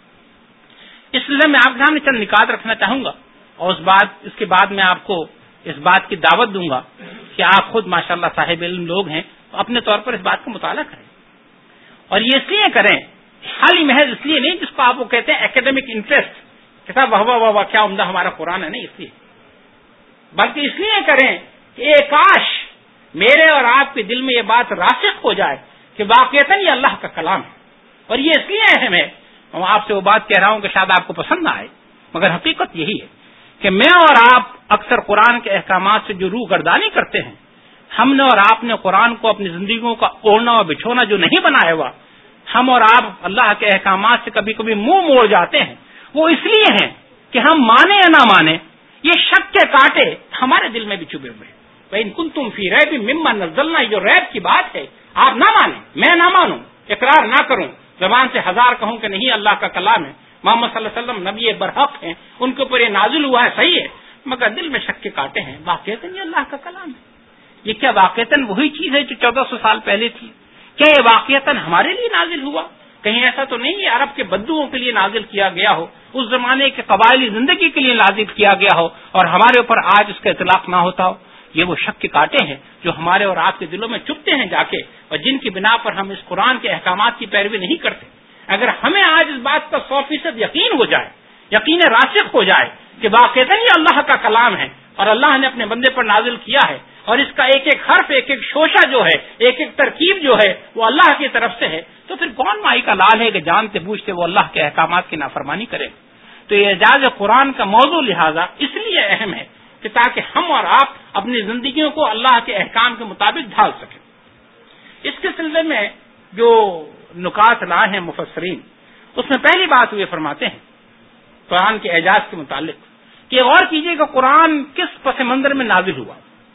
اس لیے میں آپ کے سامنے چند نکات رکھنا چاہوں گا اور اس بات اس کے بعد میں آپ کو اس بات کی دعوت دوں گا کہ آپ خود ماشاءاللہ صاحب علم لوگ ہیں اپنے طور پر اس بات کا مطالعہ کریں. اور یہ اس لیے کریں خالی محض اس لیے نہیں جس کو آپ وہ کہتے ہیں ایکیڈیمک انٹرسٹ کہ صاحب واہ واہ واہ کیا عمدہ ہمارا قرآن ہے، نہیں اس لیے، بلکہ اس لیے کریں کہ اے کاش میرے اور آپ کے دل میں یہ بات راسخ ہو جائے کہ واقعتاً یہ اللہ کا کلام ہے. اور یہ اس لیے اہم ہے، میں آپ سے وہ بات کہہ رہا ہوں کہ شاید آپ کو پسند نہ آئے مگر حقیقت یہی ہے کہ میں اور آپ اکثر قرآن کے احکامات سے جو روح گردانی کرتے ہیں، ہم نے اور آپ نے قرآن کو اپنی زندگیوں کا اوڑھنا اور بچھونا جو نہیں بنایا ہوا، ہم اور آپ اللہ کے احکامات سے کبھی کبھی منہ موڑ جاتے ہیں. وہ اس لیے ہیں کہ ہم مانے یا نہ مانے یہ شک کے کانٹے ہمارے دل میں بھی چبھے ہوئے ہیں. بھائی کن تم فی ریب مما نزلنا، جو ریب کی بات ہے آپ نہ مانیں، میں نہ مانوں، اقرار نہ کروں زبان سے ہزار کہوں کہ نہیں اللہ کا کلام ہے، محمد صلی اللہ علیہ وسلم نبی برحق ہیں، ان کے اوپر یہ نازل ہوا ہے، صحیح ہے، مگر دل میں شک کے کاٹے ہیں، واقعتاً یہ اللہ کا کلام ہے؟ یہ کیا واقعتاً وہی چیز ہے جو چودہ سو سال پہلے تھی؟ کیا یہ واقعتاً ہمارے لیے نازل ہوا؟ کہیں ایسا تو نہیں ہے عرب کے بدوؤں کے لیے نازل کیا گیا ہو، اس زمانے کے قبائلی زندگی کے لیے نازل کیا گیا ہو اور ہمارے اوپر آج اس کا اطلاق نہ ہوتا ہو؟ یہ وہ شک کے کاٹے ہیں جو ہمارے اور آپ کے دلوں میں چبھتے ہیں جا کے، اور جن کی بنا پر ہم اس قرآن کے احکامات کی پیروی نہیں کرتے۔ اگر ہمیں آج اس بات کا سو فیصد یقین ہو جائے، یقین راسخ ہو جائے کہ واقعتاً یہ اللہ کا کلام ہے اور اللہ نے اپنے بندے پر نازل کیا ہے، اور اس کا ایک ایک حرف، ایک ایک شوشہ جو ہے، ایک ایک ترکیب جو ہے وہ اللہ کی طرف سے ہے، تو پھر کون مائی کا لال ہے کہ جانتے بوجھتے وہ اللہ کے احکامات کی نافرمانی کرے؟ تو یہ اعجاز قرآن کا موضوع لہذا اس لیے اہم ہے کہ تاکہ ہم اور آپ اپنی زندگیوں کو اللہ کے احکام کے مطابق ڈھال سکیں۔ اس کے سلسلے میں جو نکات لائے ہیں مفسرین، اس میں پہلی بات وہ یہ فرماتے ہیں قرآن کے اعجاز کے متعلق کہ غور کیجئے کہ قرآن کس پس منظر میں نازل ہوا۔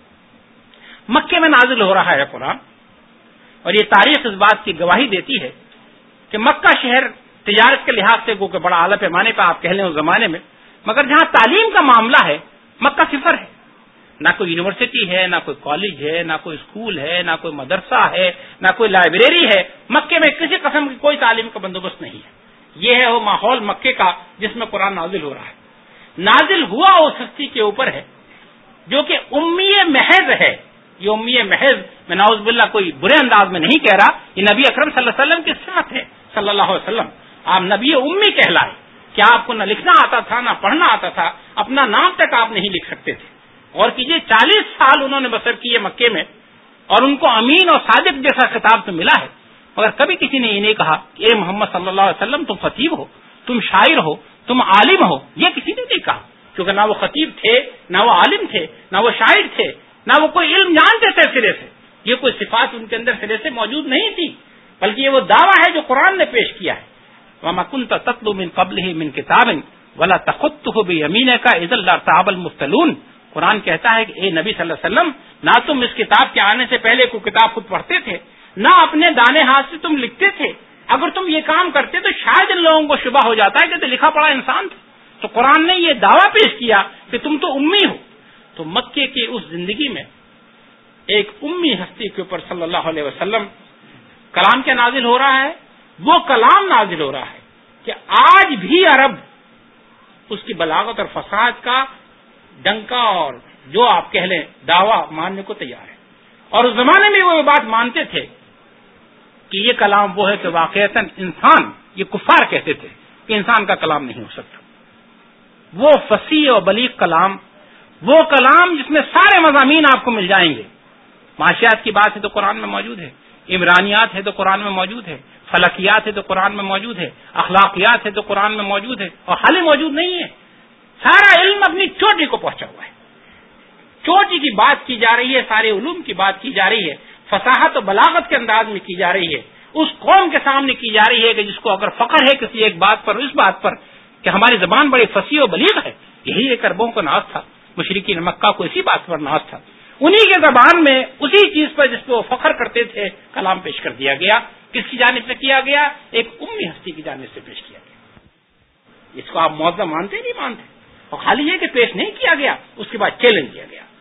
مکے میں نازل ہو رہا ہے قرآن، اور یہ تاریخ اس بات کی گواہی دیتی ہے کہ مکہ شہر تجارت کے لحاظ سے گو کہ بڑا اعلیٰ پیمانے پہ آپ کہہ لیں اس زمانے میں، مگر جہاں تعلیم کا معاملہ ہے مکہ صفر ہے، نہ کوئی یونیورسٹی ہے، نہ کوئی کالج ہے، نہ کوئی اسکول ہے، نہ کوئی مدرسہ ہے، نہ کوئی لائبریری ہے۔ مکے میں کسی قسم کی کوئی تعلیم کا بندوبست نہیں ہے۔ یہ ہے وہ ماحول مکے کا جس میں قرآن نازل ہو رہا ہے۔ نازل ہوا اس ہستی کے اوپر ہے جو کہ امی محض ہے۔ یہ امی محض میں نعوذ باللہ کوئی برے انداز میں نہیں کہہ رہا، یہ نبی اکرم صلی اللہ علیہ وسلم کی صفت ہے صلی اللہ علیہ وسلم۔ آپ نبی امی کہلائے کہ آپ کو نہ لکھنا آتا تھا، نہ پڑھنا آتا تھا، اپنا نام تک آپ نہیں لکھ سکتے تھے، اور کیجئے چالیس سال انہوں نے بسر کیے مکے میں، اور ان کو امین اور صادق جیسا خطاب تو ملا ہے، مگر کبھی کسی نے یہ نہیں کہا کہ اے محمد صلی اللہ علیہ وسلم تم خطیب ہو، تم شاعر ہو، تم عالم ہو۔ یہ کسی نے نہیں کہا، کیونکہ نہ وہ خطیب تھے، نہ وہ عالم تھے، نہ وہ شاعر تھے، نہ وہ کوئی علم جانتے تھے سرے سے۔ یہ کوئی صفات ان کے اندر سرے سے موجود نہیں تھی، بلکہ یہ وہ دعویٰ ہے جو قرآن نے پیش کیا ہے۔ وَمَا كُنْتَ تَتْلُو مِن قَبْلِهِ مِن كِتَابٍ وَلَا تَخُطُّهُ بِيَمِينِكَ إِذًا لَارْتَابَ الْمُبْطِلُونَ۔ قرآن کہتا ہے کہ اے نبی صلی اللہ علیہ وسلم، نہ تم اس کتاب کے آنے سے پہلے کوئی کتاب خود پڑھتے تھے، نہ اپنے دانے ہاتھ سے تم لکھتے تھے۔ اگر تم یہ کام کرتے تو شاید ان لوگوں کو شبہ ہو جاتا ہے کہ تو لکھا پڑھا انسان تھا۔ تو قرآن نے یہ دعویٰ پیش کیا کہ تم تو امی ہو۔ تو مکے کی اس زندگی میں ایک امی ہستی کے اوپر صلی اللہ علیہ وسلم کلام کیا نازل ہو رہا ہے؟ وہ کلام نازل ہو رہا ہے کہ آج بھی عرب اس کی بلاغت اور فصاحت کا ڈنکا اور جو آپ کہہ لیں دعویٰ ماننے کو تیار ہے، اور اس زمانے میں وہ یہ بات مانتے تھے کہ یہ کلام وہ ہے کہ واقعتاً انسان، یہ کفار کہتے تھے کہ انسان کا کلام نہیں ہو سکتا۔ وہ فصیح اور بلیغ کلام، وہ کلام جس میں سارے مضامین آپ کو مل جائیں گے۔ معاشیات کی بات ہے تو قرآن میں موجود ہے، عمرانیات ہے تو قرآن میں موجود ہے، فلکیات ہے تو قرآن میں موجود ہے، اخلاقیات ہے تو قرآن میں موجود ہے، اور خالی موجود نہیں ہے، سارا علم اپنی چوٹی کو پہنچا ہوا ہے۔ چوٹی کی بات کی جا رہی ہے، سارے علوم کی بات کی جا رہی ہے، فصاحت و بلاغت کے انداز میں کی جا رہی ہے، اس قوم کے سامنے کی جا رہی ہے کہ جس کو اگر فخر ہے کسی ایک بات پر، اس بات پر کہ ہماری زبان بڑی فصیح و بلیغ ہے۔ یہی ایک عربوں کو ناز تھا، مشرکین مکہ کو اسی بات پر ناز تھا، انہی کے زبان میں اسی چیز پر جس پہ وہ فخر کرتے تھے کلام پیش کر دیا گیا۔ کس کی جانب سے کیا گیا؟ ایک امی ہستی کی جانب سے پیش کیا گیا۔ اس کو آپ معظم مانتے نہیں مانتے؟ اور خالی یہ کہ پیش نہیں کیا گیا، اس کے بعد چیلنج دیا گیا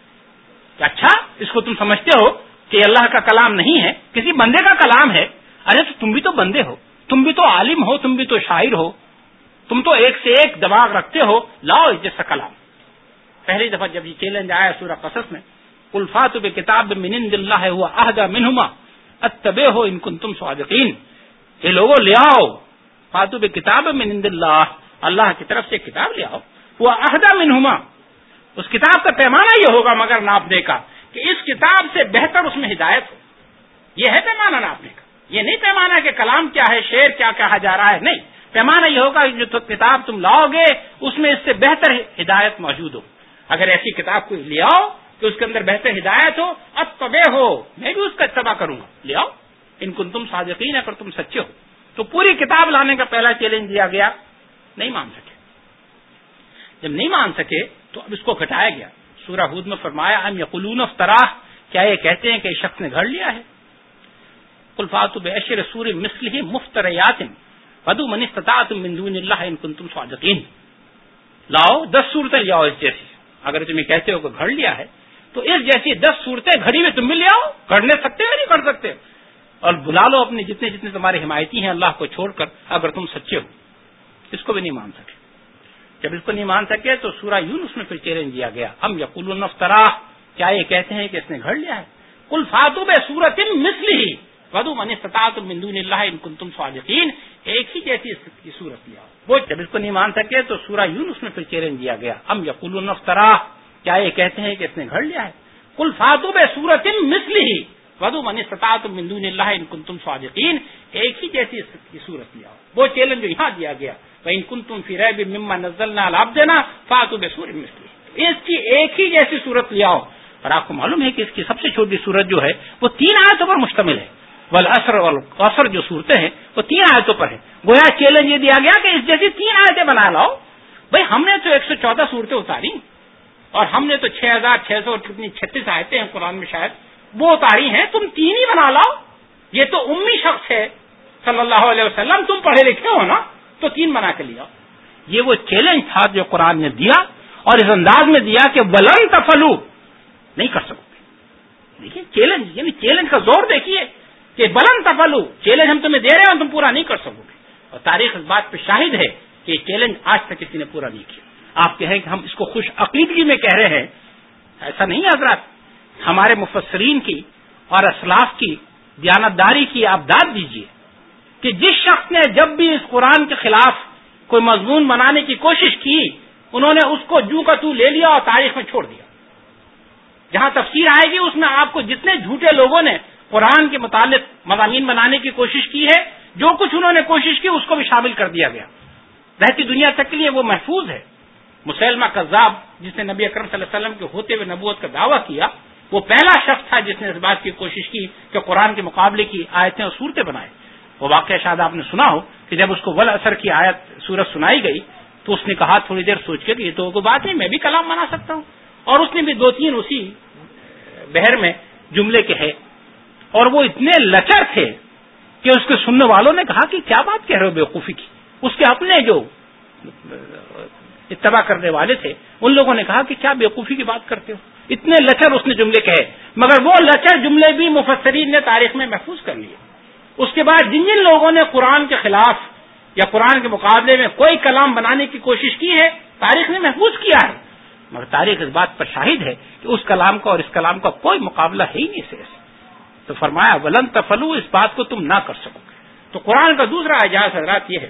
کہ اچھا اس کو تم سمجھتے ہو کہ اللہ کا کلام نہیں ہے، کسی بندے کا کلام ہے؟ ارے تو تم بھی تو بندے ہو، تم بھی تو عالم ہو، تم بھی تو شاعر ہو، تم تو ایک سے ایک دماغ رکھتے ہو، لاؤ اس جیسا کلام۔ پہلی دفعہ جب یہ چیلنج آیا سورہ قصص میں، قل فاتوا بکتاب من عند اللہ هو اہدی منہما اتبعہ ان کنتم صادقین، یہ لوگوں لے آؤ، فاتوا بکتاب من عند اللہ، اللہ کی طرف سے کتاب لے آؤ، وہ اہدی منہما، اس کتاب کا پیمانہ یہ ہوگا مگر ناپنے کا کہ اس کتاب سے بہتر اس میں ہدایت ہو۔ یہ ہے پیمانہ ناپنے کا، یہ نہیں پیمانہ کہ کلام کیا ہے، شعر کیا کہا جا رہا ہے، نہیں، پیمانہ یہ ہوگا جو تو کتاب تم لاؤ گے اس میں اس سے بہتر ہدایت موجود ہو۔ اگر ایسی کتاب کو لے آؤ کہ اس کے اندر بہتر ہدایت ہو، اتبع ہو، میں بھی اس کا اتباع کروں گا، لے آؤ ان کنتم صادقین، اگر تم سچے ہو۔ تو پوری کتاب لانے کا پہلا چیلنج دیا گیا، نہیں مان سکے۔ جب نہیں مان سکے تو اب اس کو گھٹایا گیا۔ سورہ ہود میں فرمایا ام یقولون افتراہ، کیا یہ کہتے ہیں کہ اس شخص نے گھڑ لیا ہے؟ قل فاتوا بعشر سور مثلہ مفتریات وادعوا من استطعتم من دون اللہ ان کنتم صادقین. لاؤ دس صورتیں لاؤ اس جیسی. اگر تم یہ کہتے ہو کہ گھڑ لیا ہے تو اس جیسی دس صورتیں گھڑی میں تم بھی لے آؤ. گھڑنے سکتے ہو نہیں کر سکتے. اور بلا لو اپنے جتنے جتنے تمہارے حمایتی ہیں اللہ کو چھوڑ کر, اگر تم سچے ہو. اس کو بھی نہیں مان سکے. جب اس کو نہیں مان سکے تو سورہ یونس میں پھر چیلنج دیا گیا, ام یقولون افتراہ, کیا یہ کہتے ہیں کہ اس نے گھڑ لیا ہے. قل فاتوا بسورۃ مثلہ وادعوا من استطعتم من دون اللہ ان کنتم صادقین, ایک ہی جیسی صورت لے آؤ. وہ جب اس کو نہیں مان سکے تو سورہ یونس میں پھر چیلنج دیا گیا, ام یقولون افتراہ, کیا یہ کہتے ہیں کہ اس نے گھڑ لیا ہے. قل فاتوا بسورۃ مثلہ وادعوا من استطعتم من دون اللہ ان کنتم صادقین, ایک ہی جیسی صورت لے آؤ. وہ چیلنج جو یہاں دیا گیا, وَإِن كُنتُمْ فِي رَيْبٍ مِّمَّا نَزَّلْنَا عَلَىٰ عَبْدِنَا فَأْتُوا بِسُورٍ مِّثْلِهِ, اس کی ایک ہی جیسی صورت لے آؤ. اور آپ کو معلوم ہے کہ اس کی سب سے چھوٹی صورت جو ہے وہ تین آیتوں پر مشتمل ہے. والعصر والعصر جو صورتیں ہیں وہ تین آیتوں پر ہیں. گویا چیلنج یہ دیا گیا کہ اس جیسی تین آیتیں بنا لاؤ. بھائی ہم نے تو ایک سو چودہ صورتیں اتاری اور ہم نے تو چھ ہزار چھ سو کتنی چھتیس آیتیں ہیں قرآن میں شاید وہ اتاری ہیں, تم تین ہی بنا لاؤ. یہ تو امی شخص ہے صلی اللہ علیہ وسلم, تم پڑھے لکھے ہو نا, تو تین بنا کے لیا. یہ وہ چیلنج تھا جو قرآن نے دیا, اور اس انداز میں دیا کہ ولن تفلو, نہیں کر سکتے. دیکھیے چیلنج, یعنی چیلنج کا زور دیکھیے کہ ولن تفلو, چیلنج ہم تمہیں دے رہے ہیں, تم پورا نہیں کر سکو گے. اور تاریخ اس بات پہ شاہد ہے کہ یہ چیلنج آج تک کسی نے پورا نہیں کیا. آپ کہیں کہ ہم اس کو خوش عقیدگی میں کہہ رہے ہیں, ایسا نہیں حضرات. ہمارے مفسرین کی اور اسلاف کی دیانتداری کی آپ داد دیجیے کہ جس شخص نے جب بھی اس قرآن کے خلاف کوئی مضمون بنانے کی کوشش کی, انہوں نے اس کو جو کا تو لے لیا اور تاریخ میں چھوڑ دیا. جہاں تفسیر آئے گی اس میں آپ کو جتنے جھوٹے لوگوں نے قرآن کے متعلق مضامین بنانے کی کوشش کی ہے, جو کچھ انہوں نے کوشش کی اس کو بھی شامل کر دیا گیا. رہتی دنیا تک کے لیے وہ محفوظ ہے. مسیلمہ کذاب, جس نے نبی اکرم صلی اللہ علیہ وسلم کے ہوتے ہوئے نبوت کا دعویٰ کیا, وہ پہلا شخص تھا جس نے اس بات کی کوشش کی کہ قرآن کے مقابلے کی آیتیں اور صورتیں بنائے. وہ واقعہ شاید آپ نے سنا ہو کہ جب اس کو والعصر کی آیت سورت سنائی گئی تو اس نے کہا تھوڑی دیر سوچ کے کہ یہ تو کوئی بات نہیں, میں بھی کلام بنا سکتا ہوں. اور اس نے بھی دو تین اسی بہر میں جملے کے ہے, اور وہ اتنے لچر تھے کہ اس کے سننے والوں نے کہا کہ کیا بات کہہ رہے ہو بیوقوفی کی. اس کے اپنے جو اتباع کرنے والے تھے ان لوگوں نے کہا کہ کیا بیوقوفی کی بات کرتے ہو, اتنے لچر اس نے جملے کہے. مگر وہ لچر جملے بھی مفسرین نے تاریخ میں محفوظ کر لیے. اس کے بعد جن جن لوگوں نے قرآن کے خلاف یا قرآن کے مقابلے میں کوئی کلام بنانے کی کوشش کی ہے, تاریخ نے محفوظ کیا ہے. مگر تاریخ اس بات پر شاہد ہے کہ اس کلام کا اور اس کلام کا کوئی مقابلہ ہے ہی نہیں سے. تو فرمایا ولن تفلو, اس بات کو تم نہ کر سکو گے. تو قرآن کا دوسرا اعجاز حضرات یہ ہے,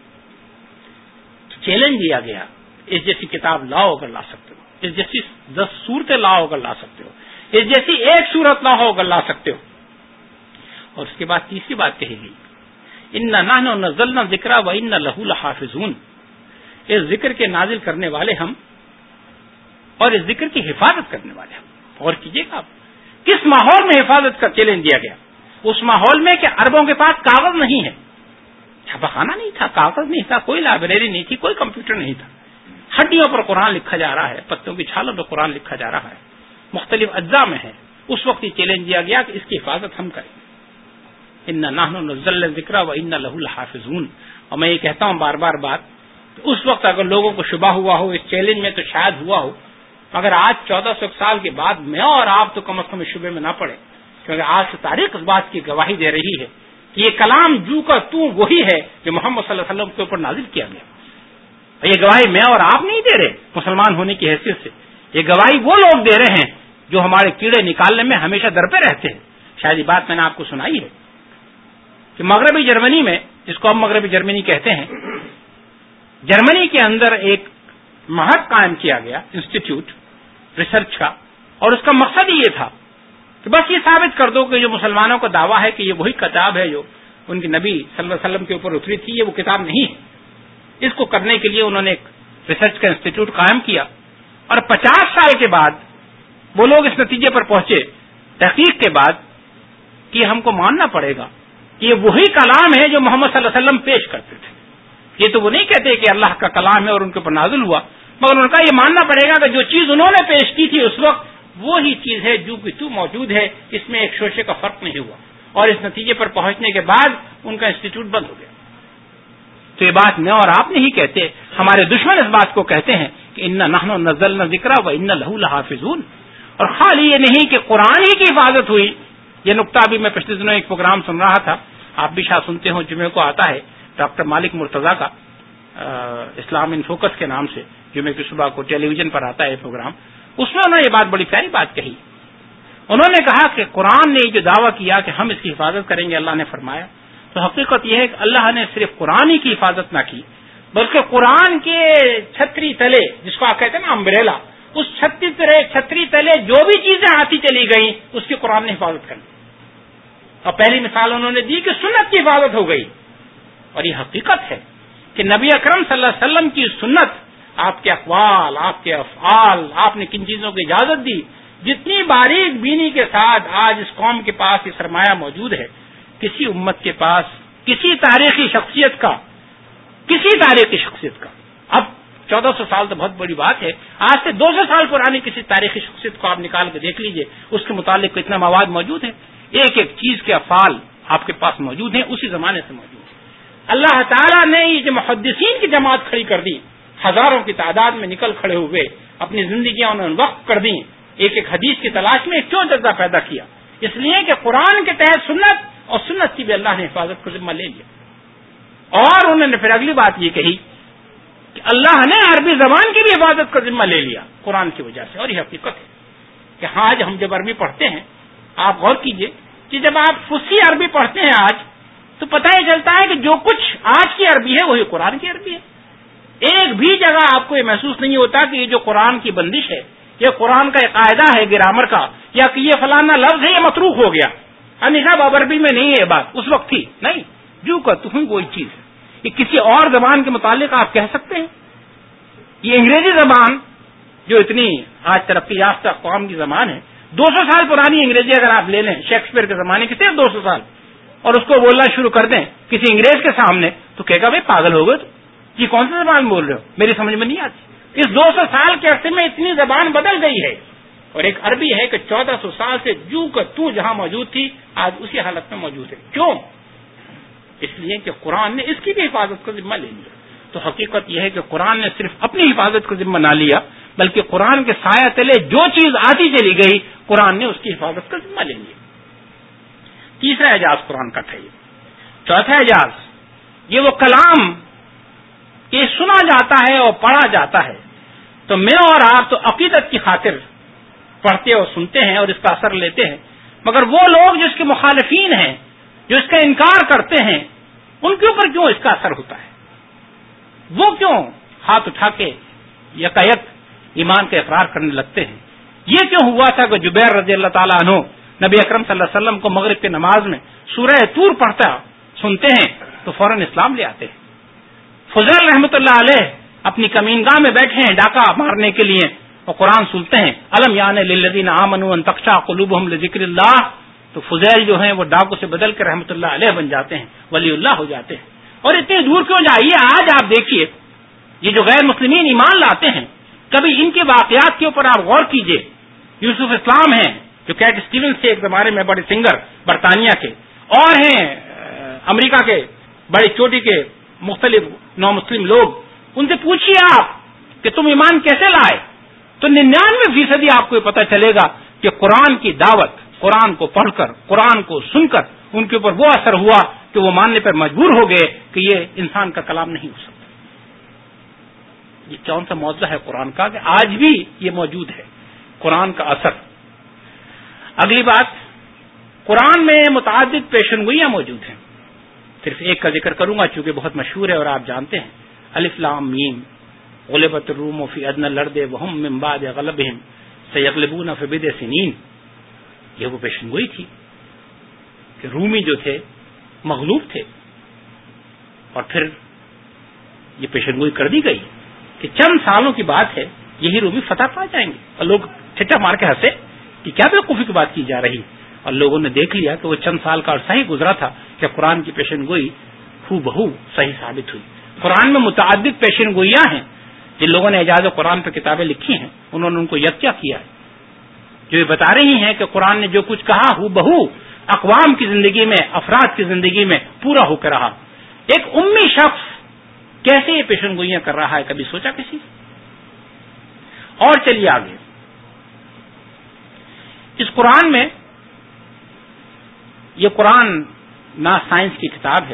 چیلنج دیا گیا اس جیسی کتاب لاؤ اگر لا سکتے ہو, اس جیسی دس صورتیں لاؤ اگر لا سکتے ہو, اس جیسی ایک صورت لاؤ اگر لا سکتے ہو. اور اس کے بعد تیسری بات کہی گئی, انا نحن نزلنا الذکر وانا لہ لحافظون, اس ذکر کے نازل کرنے والے ہم اور اس ذکر کی حفاظت کرنے والے ہم. اور کیجیے گا آپ کس ماحول میں حفاظت کا چیلنج دیا گیا. اس ماحول میں کہ عربوں کے پاس کاغذ نہیں ہے, چھاپاخانہ نہیں تھا, کاغذ نہیں تھا, کوئی لائبریری نہیں تھی, کوئی کمپیوٹر نہیں تھا. ہڈیوں پر قرآن لکھا جا رہا ہے, پتوں کی چھالوں پر قرآن لکھا جا رہا ہے, مختلف اجزاء میں ہے. اس وقت یہ چیلنج دیا گیا کہ اس کی حفاظت ہم کریں. انا نحن نزلنا الذکر وانا لہ لحافظون. اور میں یہ کہتا ہوں بار بار بات, اس وقت اگر لوگوں کو شبہ ہوا ہو اس چیلنج میں تو شاید ہوا ہو, مگر آج چودہ سو سال کے بعد میں اور آپ تو کم از کم اس شبے میں نہ پڑے, کیونکہ آج سے تاریخ اس بات کی گواہی دے رہی ہے کہ یہ کلام جو کا تو وہی ہے جو محمد صلی اللہ علیہ وسلم کے اوپر نازل کیا گیا. یہ گواہی میں اور آپ نہیں دے رہے مسلمان ہونے کی حیثیت سے, یہ گواہی وہ لوگ دے رہے ہیں جو ہمارے کیڑے نکالنے میں ہمیشہ در پہ رہتے ہیں. شاید یہ بات میں نے آپ کو سنائی ہے کہ مغربی جرمنی میں, جس کو ہم مغربی جرمنی کہتے ہیں, جرمنی کے اندر ایک معہد قائم کیا گیا, انسٹیٹیوٹ ریسرچ کا, اور اس کا مقصد ہی یہ تھا کہ بس یہ ثابت کر دو کہ جو مسلمانوں کا دعویٰ ہے کہ یہ وہی کتاب ہے جو ان کے نبی صلی اللہ علیہ وسلم کے اوپر اتری تھی, یہ وہ کتاب نہیں ہے. اس کو کرنے کے لیے انہوں نے ایک ریسرچ کا انسٹیٹیوٹ قائم کیا, اور پچاس سال کے بعد وہ لوگ اس نتیجے پر پہنچے تحقیق کے بعد کہ ہم کو ماننا پڑے گا کہ یہ وہی کلام ہے جو محمد صلی اللہ علیہ وسلم پیش کرتے تھے. یہ تو وہ نہیں کہتے کہ اللہ کا کلام ہے اور ان کے اوپر نازل ہوا, مگر ان کا یہ ماننا پڑے گا کہ جو چیز انہوں نے پیش کی تھی اس وقت وہی چیز ہے جو کہ تو موجود ہے, اس میں ایک شوشے کا فرق نہیں ہوا. اور اس نتیجے پر پہنچنے کے بعد ان کا انسٹیٹیوٹ بند ہو گیا. تو یہ بات میں اور آپ نہیں کہتے, ہمارے دشمن اس بات کو کہتے ہیں کہ انا نحن نزلنا الذکر و انا لہ لحافظون. اور خالی یہ نہیں کہ قرآن ہی کی حفاظت ہوئی, یہ نقطہ بھی میں پچھلے دنوں ایک پروگرام سن رہا تھا, آپ بھی شاید سنتے ہوں, جمعے کو آتا ہے ڈاکٹر مالک مرتضیٰ کا اسلام ان فوکس کے نام سے, جمعے کی صبح کو ٹیلی ویژن پر آتا ہے یہ پروگرام. اس میں انہوں نے یہ بات بڑی پیاری بات کہی. انہوں نے کہا کہ قرآن نے جو دعویٰ کیا کہ ہم اس کی حفاظت کریں گے, اللہ نے فرمایا, تو حقیقت یہ ہے کہ اللہ نے صرف قرآن ہی کی حفاظت نہ کی, بلکہ قرآن کے چھتری تلے, جس کو آپ کہتے ہیں نا امبریلا, اس چھتری چھتری تلے جو بھی چیزیں آتی چلی گئیں اس کی قرآن نے حفاظت کر دی. اور پہلی مثال انہوں نے دی کہ سنت کی حفاظت ہو گئی. اور یہ حقیقت ہے کہ نبی اکرم صلی اللہ علیہ وسلم کی سنت, آپ کے اقوال, آپ کے افعال, آپ نے کن چیزوں کی اجازت دی, جتنی باریک بینی کے ساتھ آج اس قوم کے پاس یہ سرمایہ موجود ہے, کسی امت کے پاس کسی تاریخی شخصیت کا کسی تاریخی شخصیت کا اب چودہ سو سال تو بہت بڑی بات ہے, آج سے دو سو سال پرانی کسی تاریخی شخصیت کو آپ نکال کے دیکھ لیجئے, اس کے متعلق اتنا مواد موجود ہے, ایک ایک چیز کے افعال آپ کے پاس موجود ہیں, اسی زمانے سے موجود ہے. اللہ تعالیٰ نے یہ جو محدثین کی جماعت کھڑی کر دی, ہزاروں کی تعداد میں نکل کھڑے ہوئے, اپنی زندگیاں انہوں نے وقف کر دی ایک ایک حدیث کی تلاش میں. کیوں جذبہ پیدا کیا؟ اس لیے کہ قرآن کے تحت سنت, اور سنت کی بھی اللہ نے حفاظت کا ذمہ لے لیا. اور انہوں نے پھر اگلی بات یہ کہی کہ اللہ نے عربی زبان کی بھی حفاظت کا ذمہ لے لیا قرآن کی وجہ سے. اور یہ حقیقت ہے کہ ہاں آج ہم جب عربی پڑھتے ہیں, آپ غور کیجئے کہ جب آپ فصیح عربی پڑھتے ہیں آج, تو پتہ ہی چلتا ہے کہ جو کچھ آج کی عربی ہے وہی قرآن کی عربی ہے. ایک بھی جگہ آپ کو یہ محسوس نہیں ہوتا کہ یہ جو قرآن کی بندش ہے, یہ قرآن کا ایک قاعدہ ہے گرامر کا, یا کہ یہ فلانا لفظ ہے یہ متروک ہو گیا. ہمیشہ اب عربی میں نہیں ہے یہ بات, اس وقت تھی نہیں, جو کہ تم وہی چیز ہے. یہ کسی اور زبان کے متعلق آپ کہہ سکتے ہیں؟ یہ انگریزی زبان جو اتنی آج ترقی یافتہ قوم کی زبان ہے, دو سو سال پرانی انگریزی اگر آپ لے لیں شیکسپیئر کے زمانے کی, صرف دو سو سال, اور اس کو بولنا شروع کر دیں کسی انگریز کے سامنے, تو کہے گا بھائی پاگل ہو گئے, تو یہ کون سی زبان بول رہے ہو, میری سمجھ میں نہیں آتی. اس دو سو سال کے عرصے میں اتنی زبان بدل گئی ہے. اور ایک عربی ہے کہ چودہ سو سال سے جو کہ تو جہاں موجود تھی آج اسی حالت میں موجود ہے. کیوں؟ اس لیے کہ قرآن نے اس کی بھی حفاظت کا ذمہ لے لیا. تو حقیقت یہ ہے کہ قرآن نے صرف اپنی حفاظت کا ذمہ نہ لیا, بلکہ قرآن کے سایہ تلے جو چیز آتی چلی گئی قرآن نے اس کی حفاظت کا ذمہ لے لیا. تیسرا اعجاز قرآن کا تھا. چوتھا اعجاز یہ وہ کلام کہ سنا جاتا ہے اور پڑھا جاتا ہے, تو میں اور آپ تو عقیدت کی خاطر پڑھتے اور سنتے ہیں اور اس کا اثر لیتے ہیں, مگر وہ لوگ جو اس کے مخالفین ہیں, جو اس کا انکار کرتے ہیں, ان کے اوپر کیوں اس کا اثر ہوتا ہے؟ وہ کیوں ہاتھ اٹھا کے یکایک ایمان کا اقرار کرنے لگتے ہیں؟ یہ کیوں ہوا تھا کہ جبیر رضی اللہ تعالیٰ عنہ نبی اکرم صلی اللہ علیہ وسلم کو مغرب کی نماز میں سورہ طور پڑھتا سنتے ہیں تو فوراً اسلام لے آتے ہیں. فضیل رحمۃ اللہ علیہ اپنی کمینگاہ میں بیٹھے ہیں ڈاکہ مارنے کے لیے, اور قرآن سنتے ہیں الم یعن للذین آمنوا ان تخشع قلوبہم لذکر اللہ, تو فضیل جو ہیں وہ ڈاکو سے بدل کر رحمۃ اللہ علیہ بن جاتے ہیں, ولی اللہ ہو جاتے ہیں. اور اتنی دور کیوں جائیے, آج آپ دیکھیے یہ جو غیر مسلمین ایمان لاتے ہیں, کبھی ان کے واقعات کے اوپر آپ غور کیجئے. یوسف اسلام ہیں جو کیٹ اسٹیونس تھے ایک زمانے میں بڑے سنگر برطانیہ کے, اور ہیں امریکہ کے بڑی چوٹی کے مختلف نو مسلم لوگ, ان سے پوچھیے آپ کہ تم ایمان کیسے لائے, تو ننانوے فیصدی آپ کو یہ پتہ چلے گا کہ قرآن کی دعوت, قرآن کو پڑھ کر, قرآن کو سن کر ان کے اوپر وہ اثر ہوا کہ وہ ماننے پر مجبور ہو گئے کہ یہ انسان کا کلام نہیں ہو سکتا. یہ کون سا موضوع ہے قرآن کا کہ آج بھی یہ موجود ہے, قرآن کا اثر. اگلی بات, قرآن میں متعدد پیشن گوئیاں موجود ہیں. صرف ایک کا ذکر کروں گا چونکہ بہت مشہور ہے اور آپ جانتے ہیں, الف لام میم غلبت الروم فی ادنى الارض وهم من بعد غلبهم سيغلبون في بضع سنين. یہ وہ پیشن گوئی تھی کہ رومی جو تھے مغلوب تھے, اور پھر یہ پیشن گوئی کر دی گئی کہ چند سالوں کی بات ہے یہی رومی فتح پا جائیں گے. اور لوگ ٹھٹا مار کے ہنسے کہ کیا بیوقوفی کی بات کی جا رہی, اور لوگوں نے دیکھ لیا کہ وہ چند سال کا عرصہ ہی گزرا تھا کہ قرآن کی پیشن گوئی ہو بہو صحیح ثابت ہوئی. قرآن میں متعدد پیشن گوئیاں ہیں. جن لوگوں نے اعجاز قرآن پہ کتابیں لکھی ہیں انہوں نے ان کو یکجا کیا ہے, جو یہ بتا رہی ہیں کہ قرآن نے جو کچھ کہا ہو بہو اقوام کی زندگی میں، افراد کی زندگی میں پورا ہو کر رہا. ایک امی شخص کیسے یہ پیشن گوئیاں کر رہا ہے، کبھی سوچا کسی؟ اور چلیے آگے. اس قرآن میں، یہ قرآن نہ سائنس کی کتاب ہے،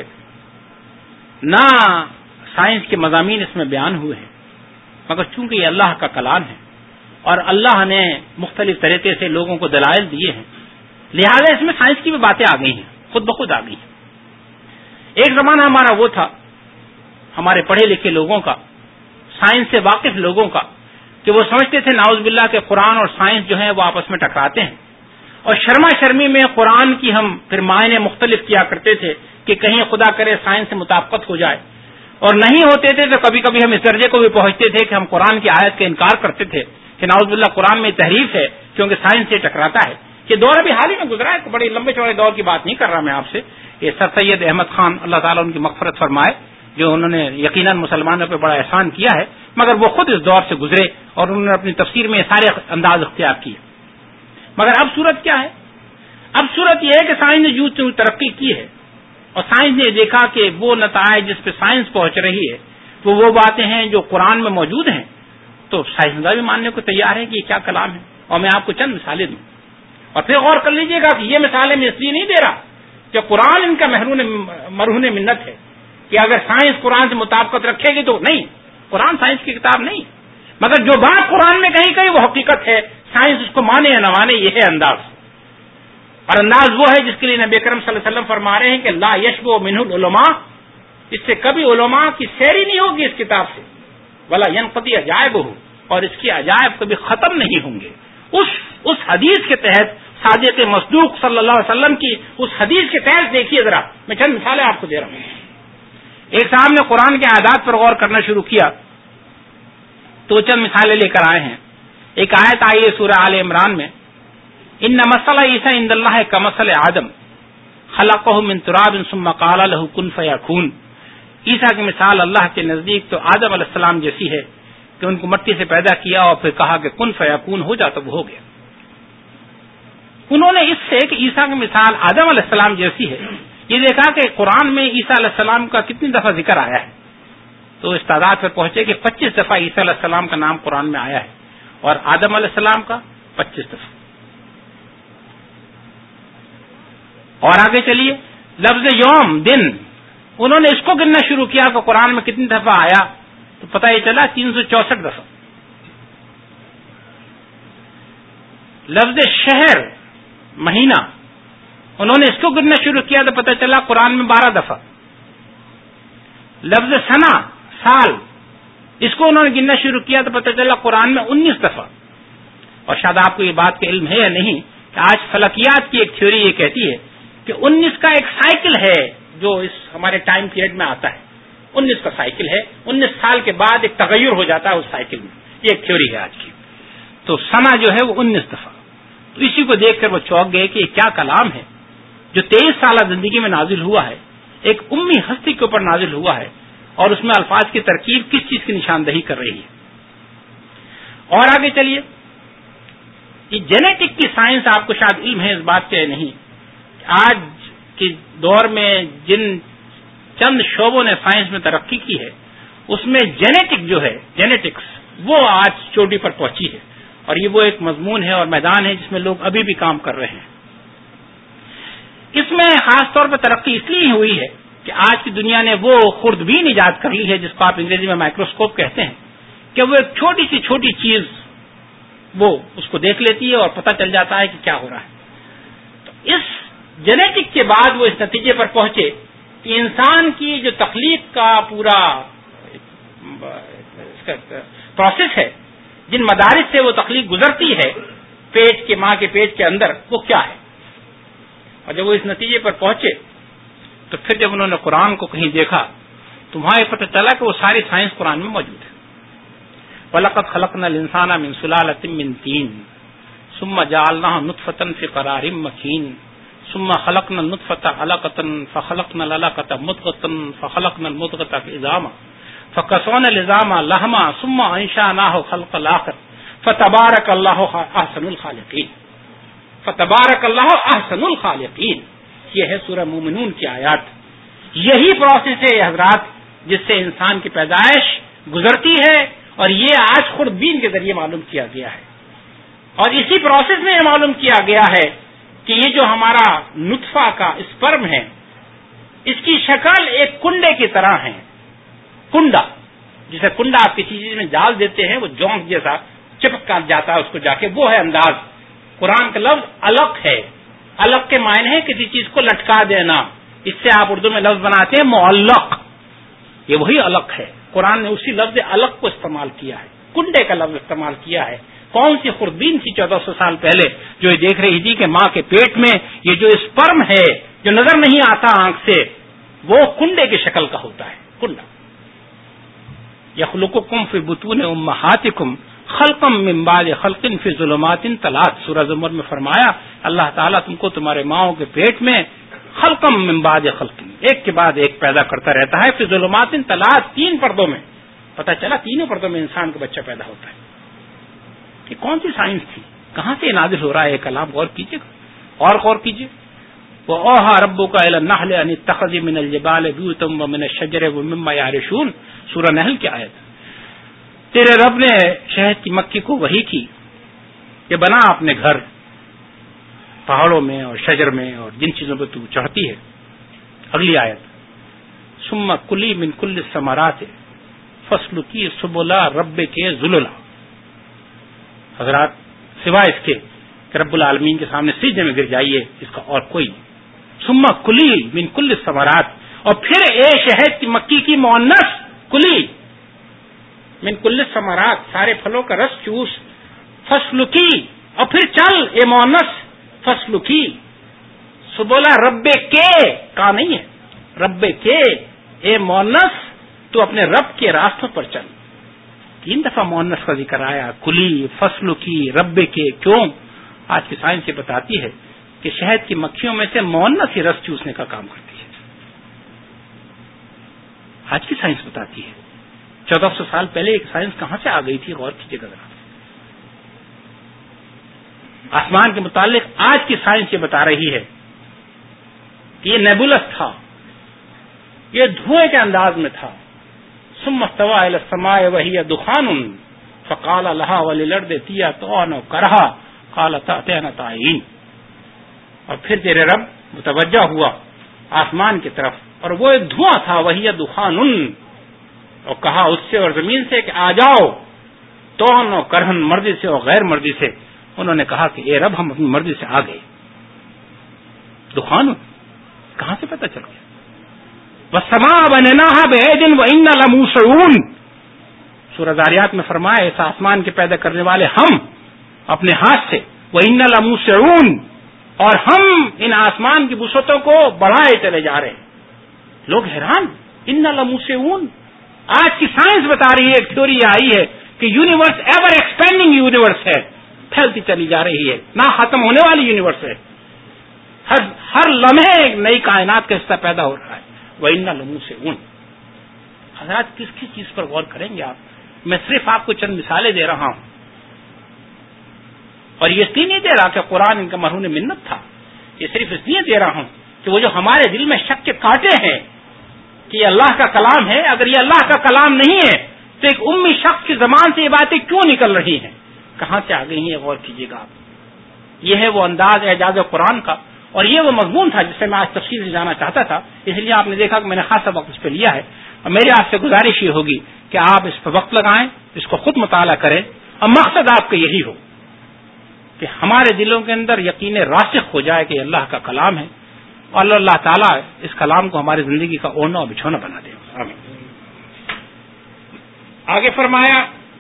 نہ سائنس کے مضامین اس میں بیان ہوئے ہیں، مگر چونکہ یہ اللہ کا کلام ہے اور اللہ نے مختلف طریقے سے لوگوں کو دلائل دیے ہیں، لہذا اس میں سائنس کی بھی باتیں آ گئی ہیں، خود بخود آ گئی ہیں. ایک زمانہ ہمارا وہ تھا، ہمارے پڑھے لکھے لوگوں کا، سائنس سے واقف لوگوں کا، کہ وہ سمجھتے تھے نعوذ باللہ کہ قرآن اور سائنس جو ہیں وہ آپس میں ٹکراتے ہیں، اور شرما شرمی میں قرآن کی ہم پھر معنی مختلف کیا کرتے تھے کہ کہیں خدا کرے سائنس سے مطابقت ہو جائے، اور نہیں ہوتے تھے تو کبھی کبھی ہم اس درجے کو بھی پہنچتے تھے کہ ہم قرآن کی آیت کا انکار کرتے تھے کہ نعوذ باللہ قرآن میں تحریف ہے کیونکہ سائنس سے ٹکراتا ہے. یہ دور ابھی حال ہی میں گزرا ہے، بڑے لمبے چوڑے دور کی بات نہیں کر رہا میں آپ سے. یہ سر سید احمد خان، اللہ تعالیٰ ان کی مغفرت فرمائے، جو انہوں نے یقیناً مسلمانوں پہ بڑا احسان کیا ہے، مگر وہ خود اس دور سے گزرے اور انہوں نے اپنی تفسیر میں سارے انداز اختیار کیے. مگر اب صورت کیا ہے؟ اب صورت یہ ہے کہ سائنس نے یوں تیوں ترقی کی ہے، اور سائنس نے دیکھا کہ وہ نتائج جس پہ سائنس پہنچ رہی ہے وہ وہ باتیں ہیں جو قرآن میں موجود ہیں، تو سائنسداں بھی ماننے کو تیار ہے کہ یہ کیا کلام ہے. اور میں آپ کو چند مثالیں دوں، اور پھر غور کر لیجئے گا کہ یہ مثالیں میں اس لیے نہیں دے رہا کہ قرآن ان کا مرہون منت ہے کہ اگر سائنس قرآن سے مطابقت رکھے گی تو نہیں، قرآن سائنس کی کتاب نہیں، مگر جو بات قرآن میں کہیں کہیں وہ حقیقت ہے، سائنس اس کو مانے یا نہ مانے، یہ ہے انداز. اور انداز وہ ہے جس کے لیے نبی کرم صلی اللہ علیہ وسلم فرما رہے ہیں کہ لا یشبع منہ العلماء، اس سے کبھی علماء کی سیری نہیں ہوگی اس کتاب سے، ولا ینقضی عجائبہ، اور اس کی عجائب کبھی ختم نہیں ہوں گے. اس اس حدیث کے تحت صادق مصدوق صلی اللہ علیہ وسلم کی اس حدیث کے تحت دیکھیے ذرا، میں چند مثالیں آپ کو دے رہا ہوں. ایک صاحب نے قرآن کے آیات پر غور کرنا شروع کیا تو چند مثالیں لے کر آئے ہیں. ایک آیت آئی ہے سورہ آل عمران میں، ان مثل عیسی عند اللہ کمثل آدم خلقہ من تراب ثم قال له کن فیکون. عیسیٰ کی مثال اللہ کے نزدیک تو آدم علیہ السلام جیسی ہے کہ ان کو مٹی سے پیدا کیا اور پھر کہا کہ کن فیکون ہو جا، تو وہ ہو گیا. انہوں نے اس سے کہ عیسیٰ کی مثال آدم علیہ السلام جیسی ہے یہ دیکھا کہ قرآن میں عیسیٰ علیہ السلام کا کتنی دفعہ ذکر آیا ہے، تو اس تعداد پر پہنچے کہ پچیس دفعہ عیسیٰ علیہ السلام کا نام قرآن میں آیا ہے اور آدم علیہ السلام کا پچیس دفعہ. اور آگے چلیے، لفظ یوم دن، انہوں نے اس کو گننا شروع کیا کہ قرآن میں کتنی دفعہ آیا، تو پتہ یہ چلا تین سو چونسٹھ دفعہ. لفظ شہر مہینہ، انہوں نے اس کو گننا شروع کیا تو پتہ چلا قرآن میں بارہ دفعہ. لفظ سنا سال، اس کو انہوں نے گننا شروع کیا تو پتہ چلا قرآن میں انیس دفعہ. اور شاید آپ کو یہ بات کا علم ہے یا نہیں کہ آج فلکیات کی ایک تھیوری یہ کہتی ہے کہ انیس کا ایک سائیکل ہے جو اس ہمارے ٹائم پیریڈ میں آتا ہے، انیس کا سائیکل ہے، انیس سال کے بعد ایک تغیر ہو جاتا ہے اس سائیکل میں. یہ ایک تھیوری ہے آج کی. تو سنا جو ہے وہ انیس دفعہ. تو اسی کو دیکھ کر وہ چونک گئے کہ یہ کیا کلام ہے جو تیئیس سالہ زندگی میں نازل ہوا ہے، ایک امی ہستی کے اوپر نازل ہوا ہے، اور اس میں الفاظ کی ترکیب کس چیز کی نشاندہی کر رہی ہے. اور آگے چلیے، یہ جینیٹک کی سائنس، آپ کو شاید علم ہے اس بات کا نہیں، آج کے دور میں جن چند شعبوں نے سائنس میں ترقی کی ہے اس میں جینیٹک جو ہے، جینیٹکس، وہ آج چوٹی پر پہنچی ہے، اور یہ وہ ایک مضمون ہے اور میدان ہے جس میں لوگ ابھی بھی کام کر رہے ہیں. اس میں خاص طور پر ترقی اس لیے ہوئی ہے کہ آج کی دنیا نے وہ خوردبین ایجاد کر لی ہے جس کو آپ انگریزی میں مائکروسکوپ کہتے ہیں، کہ وہ ایک چھوٹی سی چھوٹی چیز وہ اس کو دیکھ لیتی ہے اور پتہ چل جاتا ہے کہ کیا ہو رہا ہے. تو اس جینیٹک کے بعد وہ اس نتیجے پر پہنچے کہ انسان کی جو تخلیق کا پورا پروسیس ہے، جن مدارس سے وہ تخلیق گزرتی ہے پیٹ کے، ماں کے پیٹ کے اندر، وہ کیا ہے. اور جب وہ اس نتیجے پر پہنچے تو پھر جب انہوں نے قرآن کو کہیں دیکھا تو وہاں یہ پتہ چلا کہ وہ ساری سائنس قرآن میں موجود ہے. وَلَقَدْ خَلَقْنَا الْإِنسَانَ مِنْ سُلَالَةٍ مِّن طِينٍ ثُمَّ جَعَلْنَاهُ نُطْفَةً فِي قَرَارٍ مَّكِينٍ ثُمَّ خَلَقْنَا النُّطْفَةَ عَلَقَةً فَخَلَقْنَا الْعَلَقَةَ مُضْغَةً فَخَلَقْنَا الْمُضْغَةَ عِظَامًا فَكَسَوْنَا الْعِظَامَ لَحْمًا ثُمَّ أَنشَأْنَاهُ خَلْقًا آخَرَ فَتَبَارَكَ اللَّهُ أَحْسَنُ الْخَالِقِينَ. فتبارک اللہ احسن الخالقین. یہ ہے سورہ مومنون کی آیات. یہی پروسیس ہے حضرات جس سے انسان کی پیدائش گزرتی ہے, اور یہ آج خوردبین کے ذریعے معلوم کیا گیا ہے. اور اسی پروسیس میں یہ معلوم کیا گیا ہے کہ یہ جو ہمارا نطفہ کا اسپرم ہے, اس کی شکل ایک کنڈے کی طرح ہے. کنڈا, جسے کنڈا آپ کسی چیز میں ڈال دیتے ہیں وہ جونک جیسا چپک کر جاتا ہے اس کو جا کے, وہ ہے انداز. قرآن کا لفظ الق ہے. الق کے معنی ہے کسی چیز کو لٹکا دینا. اس سے آپ اردو میں لفظ بناتے ہیں معلق, یہ وہی الق ہے. قرآن نے اسی لفظ الق کو استعمال کیا ہے, کنڈے کا لفظ استعمال کیا ہے. کون سی خوردبین تھی چودہ سو سال پہلے جو یہ دیکھ رہی تھی کہ ماں کے پیٹ میں یہ جو اسپرم ہے جو نظر نہیں آتا آنکھ سے, وہ کنڈے کی شکل کا ہوتا ہے. کنڈا. یخلقکم فی بطون امہاتکم خلقا من بعد خلق فی ظلمات ثلاث. سورہ زمر میں فرمایا اللہ تعالیٰ تم کو تمہارے ماؤں کے پیٹ میں خلقا من بعد خلق, ایک کے بعد ایک پیدا کرتا رہتا ہے. فی ظلمات ثلاث, تین پردوں میں. پتہ چلا تینوں پردوں میں انسان کا بچہ پیدا ہوتا ہے. یہ کون سی سائنس تھی, کہاں سے نازل ہو رہا ہے یہ کلام؟ غور کیجیے اور غور کیجیے. وَأَوْحَىٰ رَبُّكَ إِلَى النَّحْلِ أَنِ اتَّخِذِي مِنَ الْجِبَالِ بُيُوتًا وَمِنَ الشَّجَرِ وَمِمَّا يَعْرِشُونَ. سورہ نحل کی آیت. تیرے رب نے شہد کی مکھی کو وحی کی کہ بنا اپنے گھر پہاڑوں میں اور شجر میں اور جن چیزوں پہ تو چڑھتی ہے. اگلی آیت. ثُمَّ كُلِي مِن كُلِّ الثَّمَرَاتِ فَاسْلُكِي سُبُلَ رَبِّكِ ذُلُلًا. حضرات سوائے اس کے کہ رب العالمین کے سامنے سجدے میں گر جائیے, اس کا اور کوئی. ثم کلی من کل الثمرات, اور پھر اے شہد کی مکھی کی مؤنث کلی من کل الثمرات, سارے پھلوں کا رس چوس. فسلکی, اور پھر چل اے مؤنث فسلکی. سبولا رب کے کا نہیں ہے, رب کے اے مؤنث تو اپنے رب کے راستوں پر چل. تین دفعہ مؤنث کا ذکر آیا, کلی, فصل کی, رب کے. کیوں؟ آج کی سائنس یہ بتاتی ہے کہ شہد کی مکھیوں میں سے مؤنث ہی رس چوسنے کا کام کرتی ہے. آج کی سائنس بتاتی ہے. چودہ سو سال پہلے ایک سائنس کہاں سے آ گئی تھی؟ غور کیجیے گا ذرا. آسمان کے متعلق آج کی سائنس یہ بتا رہی ہے کہ یہ نیبولس تھا, یہ دھوئیں کے انداز میں تھا. ثم استوى الى السماء وهي دخان فقال لها وللارض ائتيا طوعا وكرها قالتا اتينا طائعين. اور پھر تیرے رب متوجہ ہوا آسمان کی طرف, اور وہ ایک دھواں تھا. وهي دخان, اور کہا اس سے اور زمین سے کہ آ جاؤ. طوعا وكرها, مرضی سے اور غیر مرضی سے. انہوں نے کہا کہ اے رب ہم اپنی مرضی سے آ گئے. دخان کہاں سے پتہ چل گیا؟ وَالسَّمَاءَ بَنَيْنَاهَا بِأَيْدٍ وَإِنَّا لَمُوسِعُونَ. سورہ ذاریات میں فرمایا اس آسمان کے پیدا کرنے والے ہم اپنے ہاتھ سے. وَإِنَّا لَمُوسِعُونَ, اور ہم ان آسمان کی وسعتوں کو بڑھائے چلے جا رہے ہیں. لوگ حیران, اِنَّا لَمُوسِعُونَ. آج کی سائنس بتا رہی ہے, ایک تھیوری آئی ہے کہ یونیورس ایور ایکسپینڈنگ یونیورس ہے, پھیلتی چلی جا رہی ہے, نہ ختم ہونے والی یونیورس ہے. ہر ہر لمحے ایک نئی کائنات کا حصہ پیدا ہو رہا ہے. وَإِنَّا لَمُوسِعُونَ. حضرات کس کس چیز پر غور کریں گے آپ؟ میں صرف آپ کو چند مثالیں دے رہا ہوں, اور یہ اس لیے نہیں دے رہا کہ قرآن ان کا مرہون منت تھا. یہ صرف اس لیے دے رہا ہوں کہ وہ جو ہمارے دل میں شک کے کانٹے ہیں کہ یہ اللہ کا کلام ہے, اگر یہ اللہ کا کلام نہیں ہے تو ایک امی شخص کی زبان سے یہ باتیں کیوں نکل رہی ہیں, کہاں سے آ گئی ہیں؟ غور کیجیے گا آپ. یہ ہے وہ انداز اعجاز قرآن کا, اور یہ وہ مضمون تھا جس سے میں آج تفصیل سے جانا چاہتا تھا. اس لیے آپ نے دیکھا کہ میں نے خاصا وقت اس پہ لیا ہے, اور میری آپ سے گزارش یہ ہوگی کہ آپ اس پہ وقت لگائیں, اس کو خود مطالعہ کریں, اور مقصد آپ کا یہی ہو کہ ہمارے دلوں کے اندر یقین راسخ ہو جائے کہ اللہ کا کلام ہے, اور اللہ تعالیٰ اس کلام کو ہماری زندگی کا اوڑھنا اور بچھونا بنا دے. آمین. آگے فرمایا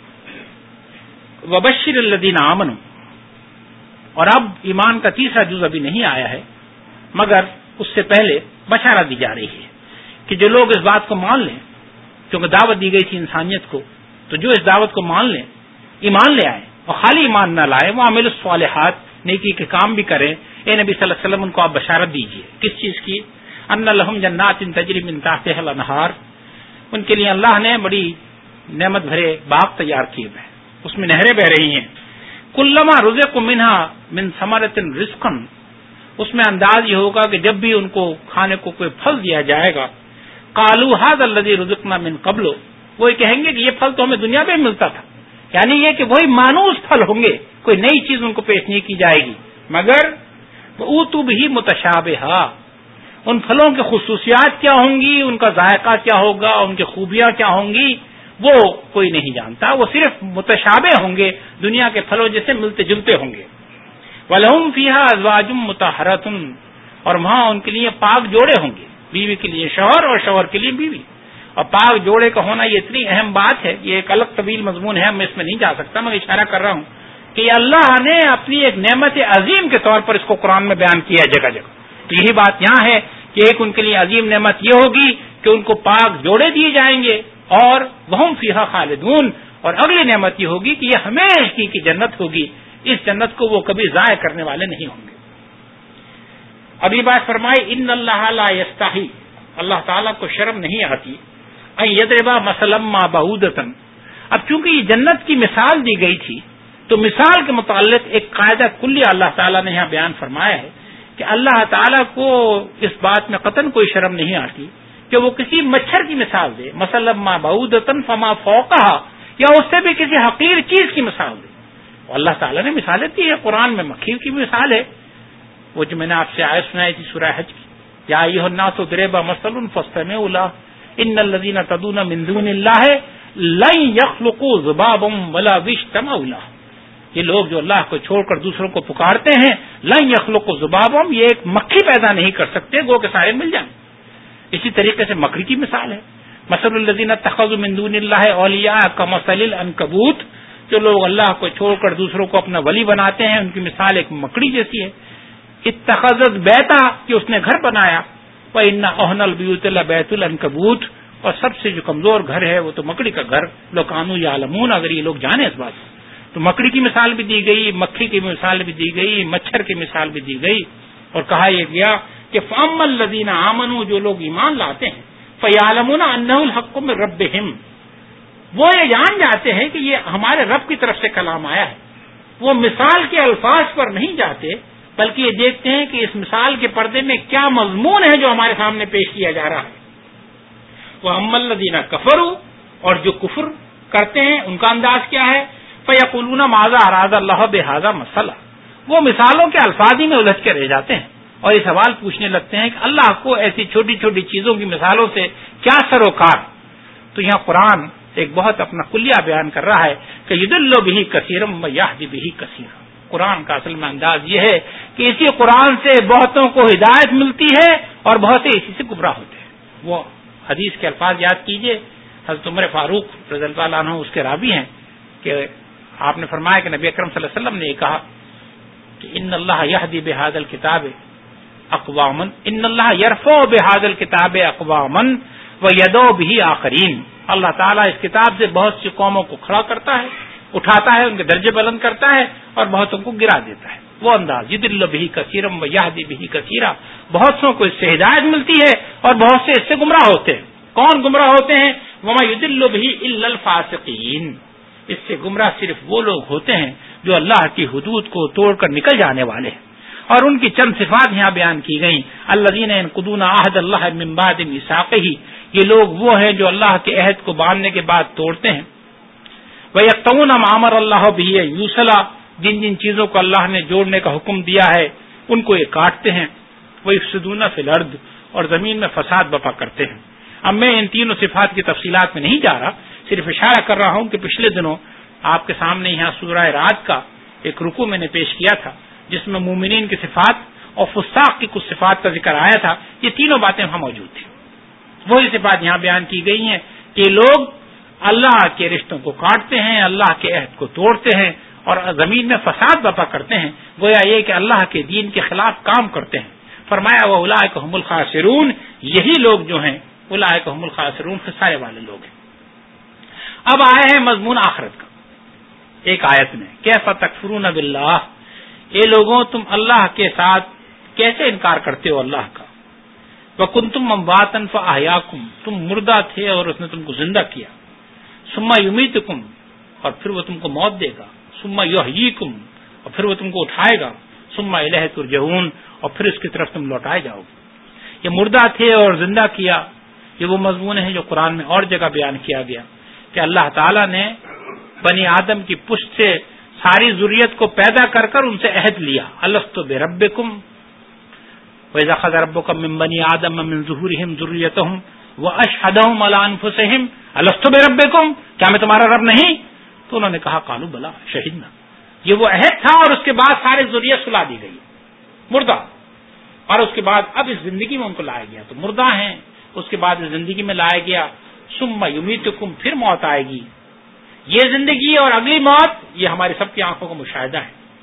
وبشر الذین آمنوا, اور اب ایمان کا تیسرا جز ابھی نہیں آیا ہے, مگر اس سے پہلے بشارت دی جا رہی ہے کہ جو لوگ اس بات کو مان لیں, کیونکہ دعوت دی گئی تھی انسانیت کو, تو جو اس دعوت کو مان لیں, ایمان لے آئیں, اور خالی ایمان نہ لائیں, وہ عامل الصالحات, نیکی کے کام بھی کریں. اے نبی صلی اللہ علیہ وسلم ان کو آپ بشارت دیجیے. کس چیز کی؟ ان لہم جنات تجری من تحتها الانہار, ان کے لیے اللہ نے بڑی نعمت بھرے باغ تیار کیے ہیں, اس میں نہریں بہ رہی ہیں. کلما رزقوا منہا من ثمرۃ رزقا، اس میں انداز یہ ہوگا کہ جب بھی ان کو کھانے کو کوئی پھل دیا جائے گا، قالوا ھذا الذی رزقنا من قبل، وہ کہیں گے کہ یہ پھل تو ہمیں دنیا میں ملتا تھا، یعنی یہ کہ وہی مانوس پھل ہوں گے، کوئی نئی چیز ان کو پیش نہیں کی جائے گی، مگر اوتوا بہ متشابہا، ان پھلوں کی خصوصیات کیا ہوں گی، ان کا ذائقہ کیا ہوگا، ان کی خوبیاں کیا ہوں گی، وہ کوئی نہیں جانتا، وہ صرف متشابہ ہوں گے، دنیا کے پھلوں جیسے ملتے جلتے ہوں گے۔ وَلَهُمْ فِيهَا أَزْوَاجٌ مُطَهَّرَةٌ، اور وہاں ان کے لیے پاک جوڑے ہوں گے، بیوی کے لیے شوہر اور شوہر کے لیے بیوی، اور پاک جوڑے کا ہونا یہ اتنی اہم بات ہے، یہ ایک الگ طویل مضمون ہے، میں اس میں نہیں جا سکتا، میں اشارہ کر رہا ہوں کہ اللہ نے اپنی ایک نعمت عظیم کے طور پر اس کو قرآن میں بیان کیا ہے جگہ جگہ۔ تو یہی بات یہاں ہے کہ ایک ان کے لیے عظیم نعمت یہ ہوگی کہ ان کو پاک جوڑے دیے جائیں گے، اور وہم فیہا خالدون، اور اگلی نعمت یہ ہوگی کہ یہ ہمیشہ کی جنت ہوگی، اس جنت کو وہ کبھی ضائع کرنے والے نہیں ہوں گے۔ ابھی بات فرمائی ان اللہ لا یستحی، اللہ تعالیٰ کو شرم نہیں آتی، ان یضرب مثلا ما بعودۃ، اب چونکہ یہ جنت کی مثال دی گئی تھی تو مثال کے متعلق ایک قاعدہ کلی اللہ تعالیٰ نے یہاں بیان فرمایا ہے کہ اللہ تعالیٰ کو اس بات میں قطعاً کوئی شرم نہیں آتی کہ وہ کسی مچھر کی مثال دے، مثلا ما بعودۃ فما فوقہا، یا اس سے بھی کسی حقیر چیز کی مثال دے۔ اللہ تعالیٰ نے مثالیں دی ہے، قرآن میں مکھی کی مثال ہے، وہ جو میں نے آپ سے آیت سنائی تھی سورہ حج کی، یا ایھا الناس ضرب مثل فاستمعوا له ان الذين تدعون من دون الله لن يخلقوا ذبابا ولا اجتمعوا له، یہ لوگ جو اللہ کو چھوڑ کر دوسروں کو پکارتے ہیں، لن يخلقوا ذبابا، یہ ایک مکھی پیدا نہیں کر سکتے، گو کے سارے مل جائیں۔ اسی طریقے سے مکڑی کی مثال ہے، مثل الذين اتخذوا من دون الله اولیاء کمثل العنکبوت، جو لوگ اللہ کو چھوڑ کر دوسروں کو اپنا ولی بناتے ہیں، ان کی مثال ایک مکڑی جیسی ہے۔ اتخذت بیتا، کہ اس نے گھر بنایا، وَإِنَّ أَحْسَنَ الْبُيُوتِ لَبَيْتُ الْعَنكَبُوتِ، اور سب سے جو کمزور گھر ہے وہ تو مکڑی کا گھر، لَوْ كَانُوا يَعْلَمُونَ، اگر یہ لوگ جانیں اس بات سے۔ تو مکڑی کی مثال بھی دی گئی، مکھی کی مثال بھی دی گئی، مچھر کی مثال بھی دی گئی، اور کہا یہ گیا کہ فَأَمَّا الَّذِينَ آمَنُوا، جو لوگ ایمان لاتے ہیں، فَيَعْلَمُونَ أَنَّهُ الْحَقُّ مِن رَبِّهِمْ، وہ یہ جان جاتے ہیں کہ یہ ہمارے رب کی طرف سے کلام آیا ہے، وہ مثال کے الفاظ پر نہیں جاتے، بلکہ یہ دیکھتے ہیں کہ اس مثال کے پردے میں کیا مضمون ہے جو ہمارے سامنے پیش کیا جا رہا ہے۔ وَأَمَّا الَّذِينَ كَفَرُوا، اور جو کفر کرتے ہیں ان کا انداز کیا ہے، فَيَقُولُونَ مَاذَا أَرَادَ اللَّهُ بِهَذَا مَثَلًا، وہ مثالوں کے الفاظ ہی میں الجھ کے رہ جاتے ہیں اور یہ سوال پوچھنے لگتے ہیں کہ اللہ کو ایسی چھوٹی چھوٹی چیزوں کی مثالوں سے کیا سروکار۔ تو یہاں قرآن ایک بہت اپنا کلیہ بیان کر رہا ہے کہ یضل بہ کثیرا ویہدی بہ کثیرا، قرآن کا اصل میں انداز یہ ہے کہ اسی قرآن سے بہتوں کو ہدایت ملتی ہے اور بہت سے اسی سے گمراہ ہوتے ہیں۔ وہ حدیث کے الفاظ یاد کیجئے، حضرت عمر فاروق رضی اللہ عنہ اس کے راوی ہیں کہ آپ نے فرمایا کہ نبی اکرم صلی اللہ علیہ وسلم نے یہ کہا کہ ان اللہ یہدی بہذا الکتاب اقواما، ان اللہ یرفع بہذا الکتاب اقواما ویدعو بہ آخرین، اللہ تعالیٰ اس کتاب سے بہت سی قوموں کو کھڑا کرتا ہے، اٹھاتا ہے، ان کے درجے بلند کرتا ہے اور بہتوں کو گرا دیتا ہے۔ وہ انداز یضل بہ کثیرا ویہدی بہ کثیرا، بہت سو کو اس سے ہدایت ملتی ہے اور بہت سے اس سے گمراہ ہوتے ہیں۔ کون گمراہ ہوتے ہیں؟ وما یضل بہ الا الفاسقین، اس سے گمراہ صرف وہ لوگ ہوتے ہیں جو اللہ کی حدود کو توڑ کر نکل جانے والے ہیں، اور ان کی چند صفات یہاں بیان کی گئیں۔ الذین ینقضون عہد اللہ من بعد میثاقہ، یہ لوگ وہ ہیں جو اللہ کے عہد کو باندھنے کے بعد توڑتے ہیں۔ وَيَقْطَعُونَ مَا أَمَرَ اللَّهُ بِهِ أَن يُوصَلَ، جن جن چیزوں کو اللہ نے جوڑنے کا حکم دیا ہے ان کو یہ کاٹتے ہیں۔ وَيُفْسِدُونَ فِي الْأَرْضِ، اور زمین میں فساد برپا کرتے ہیں۔ اب میں ان تینوں صفات کی تفصیلات میں نہیں جا رہا، صرف اشارہ کر رہا ہوں کہ پچھلے دنوں آپ کے سامنے یہاں سورہ رعد کا ایک رکوع میں نے پیش کیا تھا جس میں مومنین کی صفات اور فساق کی کچھ صفات کا ذکر آیا تھا۔ یہ تینوں باتیں وہاں موجود تھیں، وہی صفات یہاں بیان کی گئی ہیں کہ لوگ اللہ کے رشتوں کو کاٹتے ہیں، اللہ کے عہد کو توڑتے ہیں اور زمین میں فساد برپا کرتے ہیں، گویا یہ کہ اللہ کے دین کے خلاف کام کرتے ہیں۔ فرمایا وَأُولَٰئِکَ هُمُ الْخَاسِرُونَ، یہی لوگ جو ہیں اولئک هم الخاسرون، خسارے والے لوگ ہیں۔ اب آئے ہیں مضمون آخرت کا ایک آیت میں، کیف تکفرون باللہ، اے لوگوں تم اللہ کے ساتھ کیسے انکار کرتے ہو اللہ کا۔ وکنتم امواتا فاحیاکم، تم مردہ تھے اور اس نے تم کو زندہ کیا۔ ثم یمیتکم، اور پھر وہ تم کو موت دے گا۔ ثم یحییکم، اور پھر وہ تم کو اٹھائے گا، ثم الیہ ترجعون، اور پھر اس کی طرف تم لوٹائے جاؤ گے۔ یہ مردہ تھے اور زندہ کیا، یہ وہ مضمون ہے جو قرآن میں اور جگہ بیان کیا گیا کہ اللہ تعالیٰ نے بنی آدم کی پشت سے ساری ذریت کو پیدا کر کر ان سے عہد لیا، الست بربکم وَإِذْ أَخَذَ رَبُّكَ مِنْ بَنِي آدَمَ مِنْ ظُهُورِهِمْ ذُرِّيَّتَهُمْ وَأَشْهَدَهُمْ عَلَىٰ أَنفُسِهِمْ أَلَسْتُ بِرَبِّكُمْ، کیا میں تمہارا رب نہیں؟ تو انہوں نے کہا قالوا بلا شہدنا۔ یہ وہ عہد تھا، اور اس کے بعد سارے ذریت سلا دی گئی مردہ، اور اس کے بعد اب اس زندگی میں ان کو لایا گیا، تو مردہ ہیں، اس کے بعد اس زندگی میں لایا گیا، ثم یمیتکم، پھر موت آئے گی۔ یہ زندگی اور اگلی موت یہ ہماری سب کی آنکھوں کا مشاہدہ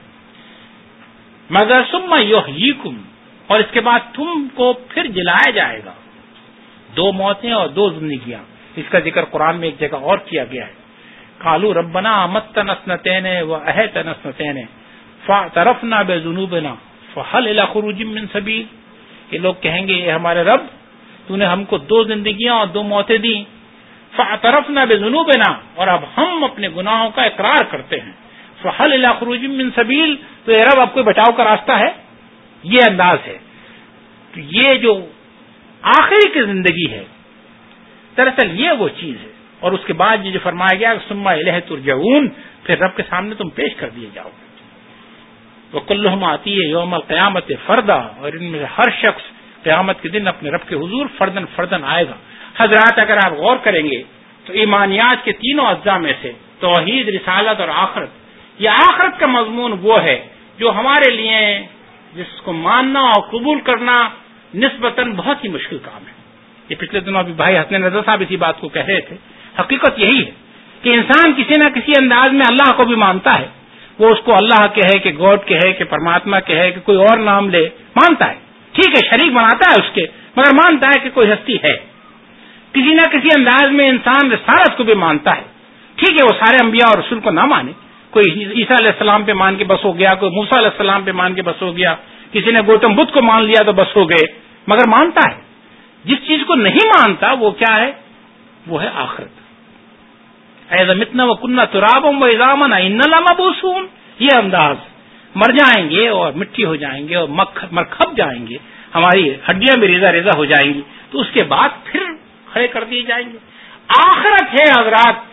ہے، مگر ثم یحییکم، اور اس کے بعد تم کو پھر جلایا جائے گا۔ دو موتیں اور دو زندگیاں، اس کا ذکر قرآن میں ایک جگہ اور کیا گیا ہے۔ قالوا ربنا امتنا اثنتین واحییتنا اثنتین فاعترفنا بذنوبنا فهل الى خروج من سبیل، یہ لوگ کہیں گے اے ہمارے رب تو نے ہم کو دو زندگیاں اور دو موتیں دی، فاعترفنا بذنوبنا، اور اب ہم اپنے گناہوں کا اقرار کرتے ہیں، فهل الى خروج من سبیل، تو اے رب اب کوئی بچاؤ کا راستہ ہے؟ یہ انداز ہے۔ تو یہ جو آخری کی زندگی ہے دراصل یہ وہ چیز ہے، اور اس کے بعد یہ جو فرمایا گیا ثم الیہ ترجعون، پھر رب کے سامنے تم پیش کر دیے جاؤ گے۔ وکلہم آتیہ یوم القیامت فردا، اور ان میں سے ہر شخص قیامت کے دن اپنے رب کے حضور فردن فردن آئے گا۔ حضرات اگر آپ غور کریں گے تو ایمانیات کے تینوں اجزاء میں سے توحید، رسالت اور آخرت، یہ آخرت کا مضمون وہ ہے جو ہمارے لیے جس کو ماننا اور قبول کرنا نسبتاً بہت ہی مشکل کام ہے۔ یہ پچھلے دنوں ابھی بھائی حسن رضا صاحب اسی بات کو کہہ رہے تھے، حقیقت یہی ہے کہ انسان کسی نہ کسی انداز میں اللہ کو بھی مانتا ہے، وہ اس کو اللہ کہے کہ گاڈ کہے کہ پرماتما کہے کہ کوئی اور نام لے، مانتا ہے، ٹھیک ہے، شریک بناتا ہے اس کے، مگر مانتا ہے کہ کوئی ہستی ہے۔ کسی نہ کسی انداز میں انسان رسالت کو بھی مانتا ہے، ٹھیک ہے، وہ سارے انبیاء اور رسول کو نہ مانے، کوئی عیسیٰ علیہ السلام پہ مان کے بس ہو گیا، کوئی موسیٰ علیہ السلام پہ مان کے بس ہو گیا، کسی نے گوتم بدھ کو مان لیا تو بس ہو گئے، مگر مانتا ہے۔ جس چیز کو نہیں مانتا وہ کیا ہے؟ وہ ہے آخرت۔ اذا متنا وکنا ترابا وعظاما انا لمبعوثون، یہ انداز، مر جائیں گے اور مٹی ہو جائیں گے اور مرکھب جائیں گے، ہماری ہڈیاں بھی ریزہ ریزہ ہو جائیں گی، تو اس کے بعد پھر کھڑے کر دیے جائیں گے۔ آخرت ہے حضرات،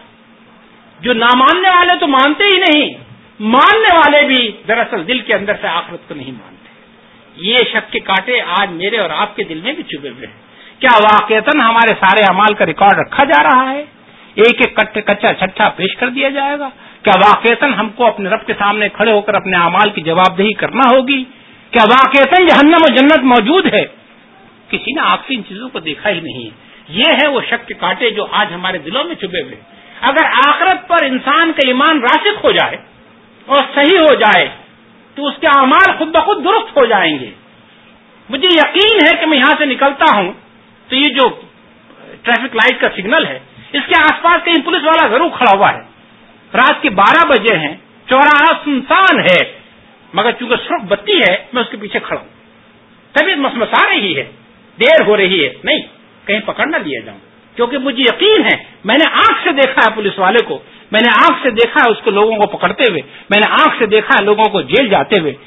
جو نہ ماننے والے تو مانتے ہی نہیں، ماننے والے بھی دراصل دل کے اندر سے آخرت کو نہیں مانتے۔ یہ شک کے کانٹے آج میرے اور آپ کے دل میں بھی چبھے ہوئے ہیں۔ کیا واقعتاً ہمارے سارے اعمال کا ریکارڈ رکھا جا رہا ہے؟ ایک ایک کچا چھٹا پیش کر دیا جائے گا؟ کیا واقعتاً ہم کو اپنے رب کے سامنے کھڑے ہو کر اپنے اعمال کی جواب دہی کرنا ہوگی؟ کیا واقعتاً جہنم و جنت موجود ہے؟ کسی نے آپ سے ان چیزوں کو دیکھا ہی نہیں ہے۔ یہ ہے وہ شک کے کانٹے جو آج ہمارے دلوں میں چبھے ہوئے۔ اگر آخرت پر انسان کا ایمان راسخ ہو جائے اور صحیح ہو جائے تو اس کے اعمال خود بخود درست ہو جائیں گے۔ مجھے یقین ہے کہ میں یہاں سے نکلتا ہوں تو یہ جو ٹریفک لائٹ کا سگنل ہے اس کے آس پاس کہیں پولیس والا ضرور کھڑا ہوا ہے، رات کے بارہ بجے ہیں، چوراہا سنسان ہے، مگر چونکہ سرخ بتی ہے میں اس کے پیچھے کھڑا ہوں، طبیعت مسمسا رہی ہے، دیر ہو رہی ہے، نہیں کہیں پکڑ نہ لیا جاؤں، کیونکہ مجھے یقین ہے، میں نے آنکھ سے دیکھا ہے پولیس والے کو، میں نے آنکھ سے دیکھا ہے اس کو لوگوں کو پکڑتے ہوئے، میں نے آنکھ سے دیکھا ہے لوگوں کو جیل جاتے ہوئے۔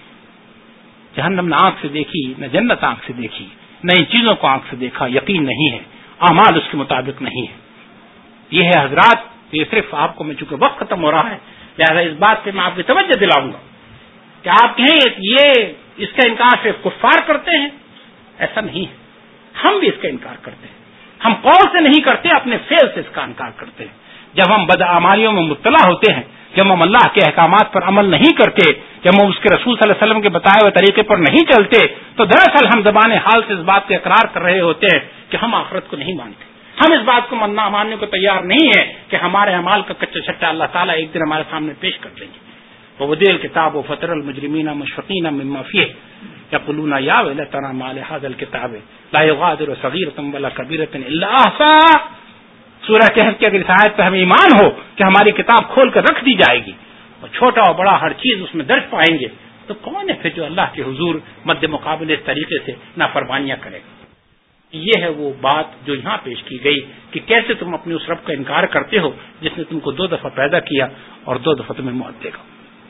جہنم نہ آنکھ سے دیکھی، نہ جنت آنکھ سے دیکھی، نہ ان چیزوں کو آنکھ سے دیکھا، یقین نہیں ہے، اعمال اس کے مطابق نہیں ہے۔ یہ ہے حضرات، یہ صرف آپ کو، میں چونکہ وقت ختم ہو رہا ہے لہذا اس بات پہ میں آپ کی توجہ دلاؤں گا کہ آپ کہیں یہ اس کا انکار صرف کفار کرتے ہیں، ایسا نہیں ہے، ہم بھی اس کا انکار کرتے ہیں۔ ہم قول سے نہیں کرتے، اپنے فعل سے اس کا انکار کرتے ہیں۔ جب ہم بدعمالیوں میں مبتلا ہوتے ہیں، جب ہم اللہ کے احکامات پر عمل نہیں کرتے، جب ہم اس کے رسول صلی اللہ علیہ وسلم کے بتائے ہوئے طریقے پر نہیں چلتے، تو دراصل ہم زبان حال سے اس بات کا اقرار کر رہے ہوتے ہیں کہ ہم آخرت کو نہیں مانتے۔ ہم اس بات کو ماننا ماننے کو تیار نہیں ہے کہ ہمارے اعمال کا کچا چھٹا اللہ تعالیٰ ایک دن ہمارے سامنے پیش کر دیں گے۔ وَوَضِعَ الْكِتَابُ وَفَتَرَ الْمُجْرِمِينَ مُشْفِقِينَ مِمَّا فِيهِ يَقُولُونَ يَا وَيْلَتَنَا مَا لِهَٰذَا الْكِتَابِ لَا يُغَادِرُ صَغِيرَةً وَلَا كَبِيرَةً إِلَّا أَحْصَاهَا۔ سورہ کہف کی اگر اس آیت پر ہمیں ایمان ہو کہ ہماری کتاب کھول کر رکھ دی جائے گی اور چھوٹا اور بڑا ہر چیز اس میں درج پائیں گے، تو کون ہے پھر جو اللہ کے حضور مد مقابل اس طریقے سے نافرمانیاں کرے گا؟ یہ ہے وہ بات جو یہاں پیش کی گئی کہ کیسے تم اپنے اس رب کا انکار کرتے ہو جس نے تم کو دو دفعہ پیدا کیا اور دو دفعہ تمہیں موت دے گا۔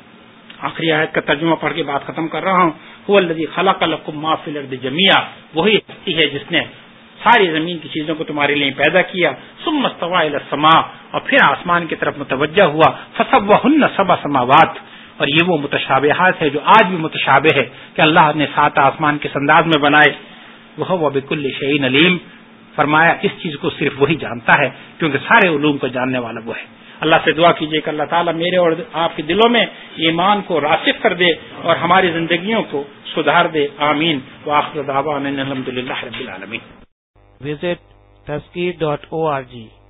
آخری آیت کا ترجمہ پڑھ کے بات ختم کر رہا ہوں. هو الذی خلق لکم ما فی الارض جمیعا، وہی ہستی ہے جس نے ساری زمین کی چیزوں کو تمہارے لیے پیدا کیا. ثم استوى الی السماء، اور پھر آسمان کی طرف متوجہ ہوا. فسوہن سبع سماوات، اور یہ وہ متشابہات ہے جو آج بھی متشابہ ہے کہ اللہ نے سات آسمان کس انداز میں بنائے. وہو بکل شیء علیم، فرمایا اس چیز کو صرف وہی جانتا ہے کیونکہ سارے علوم کو جاننے والا وہ ہے. اللہ سے دعا کیجیے کہ اللہ تعالیٰ میرے اور آپ کے دلوں میں ایمان کو راسخ کر دے اور ہماری زندگیوں کو سدھار دے. آمین. وآخر دعوانا الحمد للہ رب العالمین. Visit taskeer dot org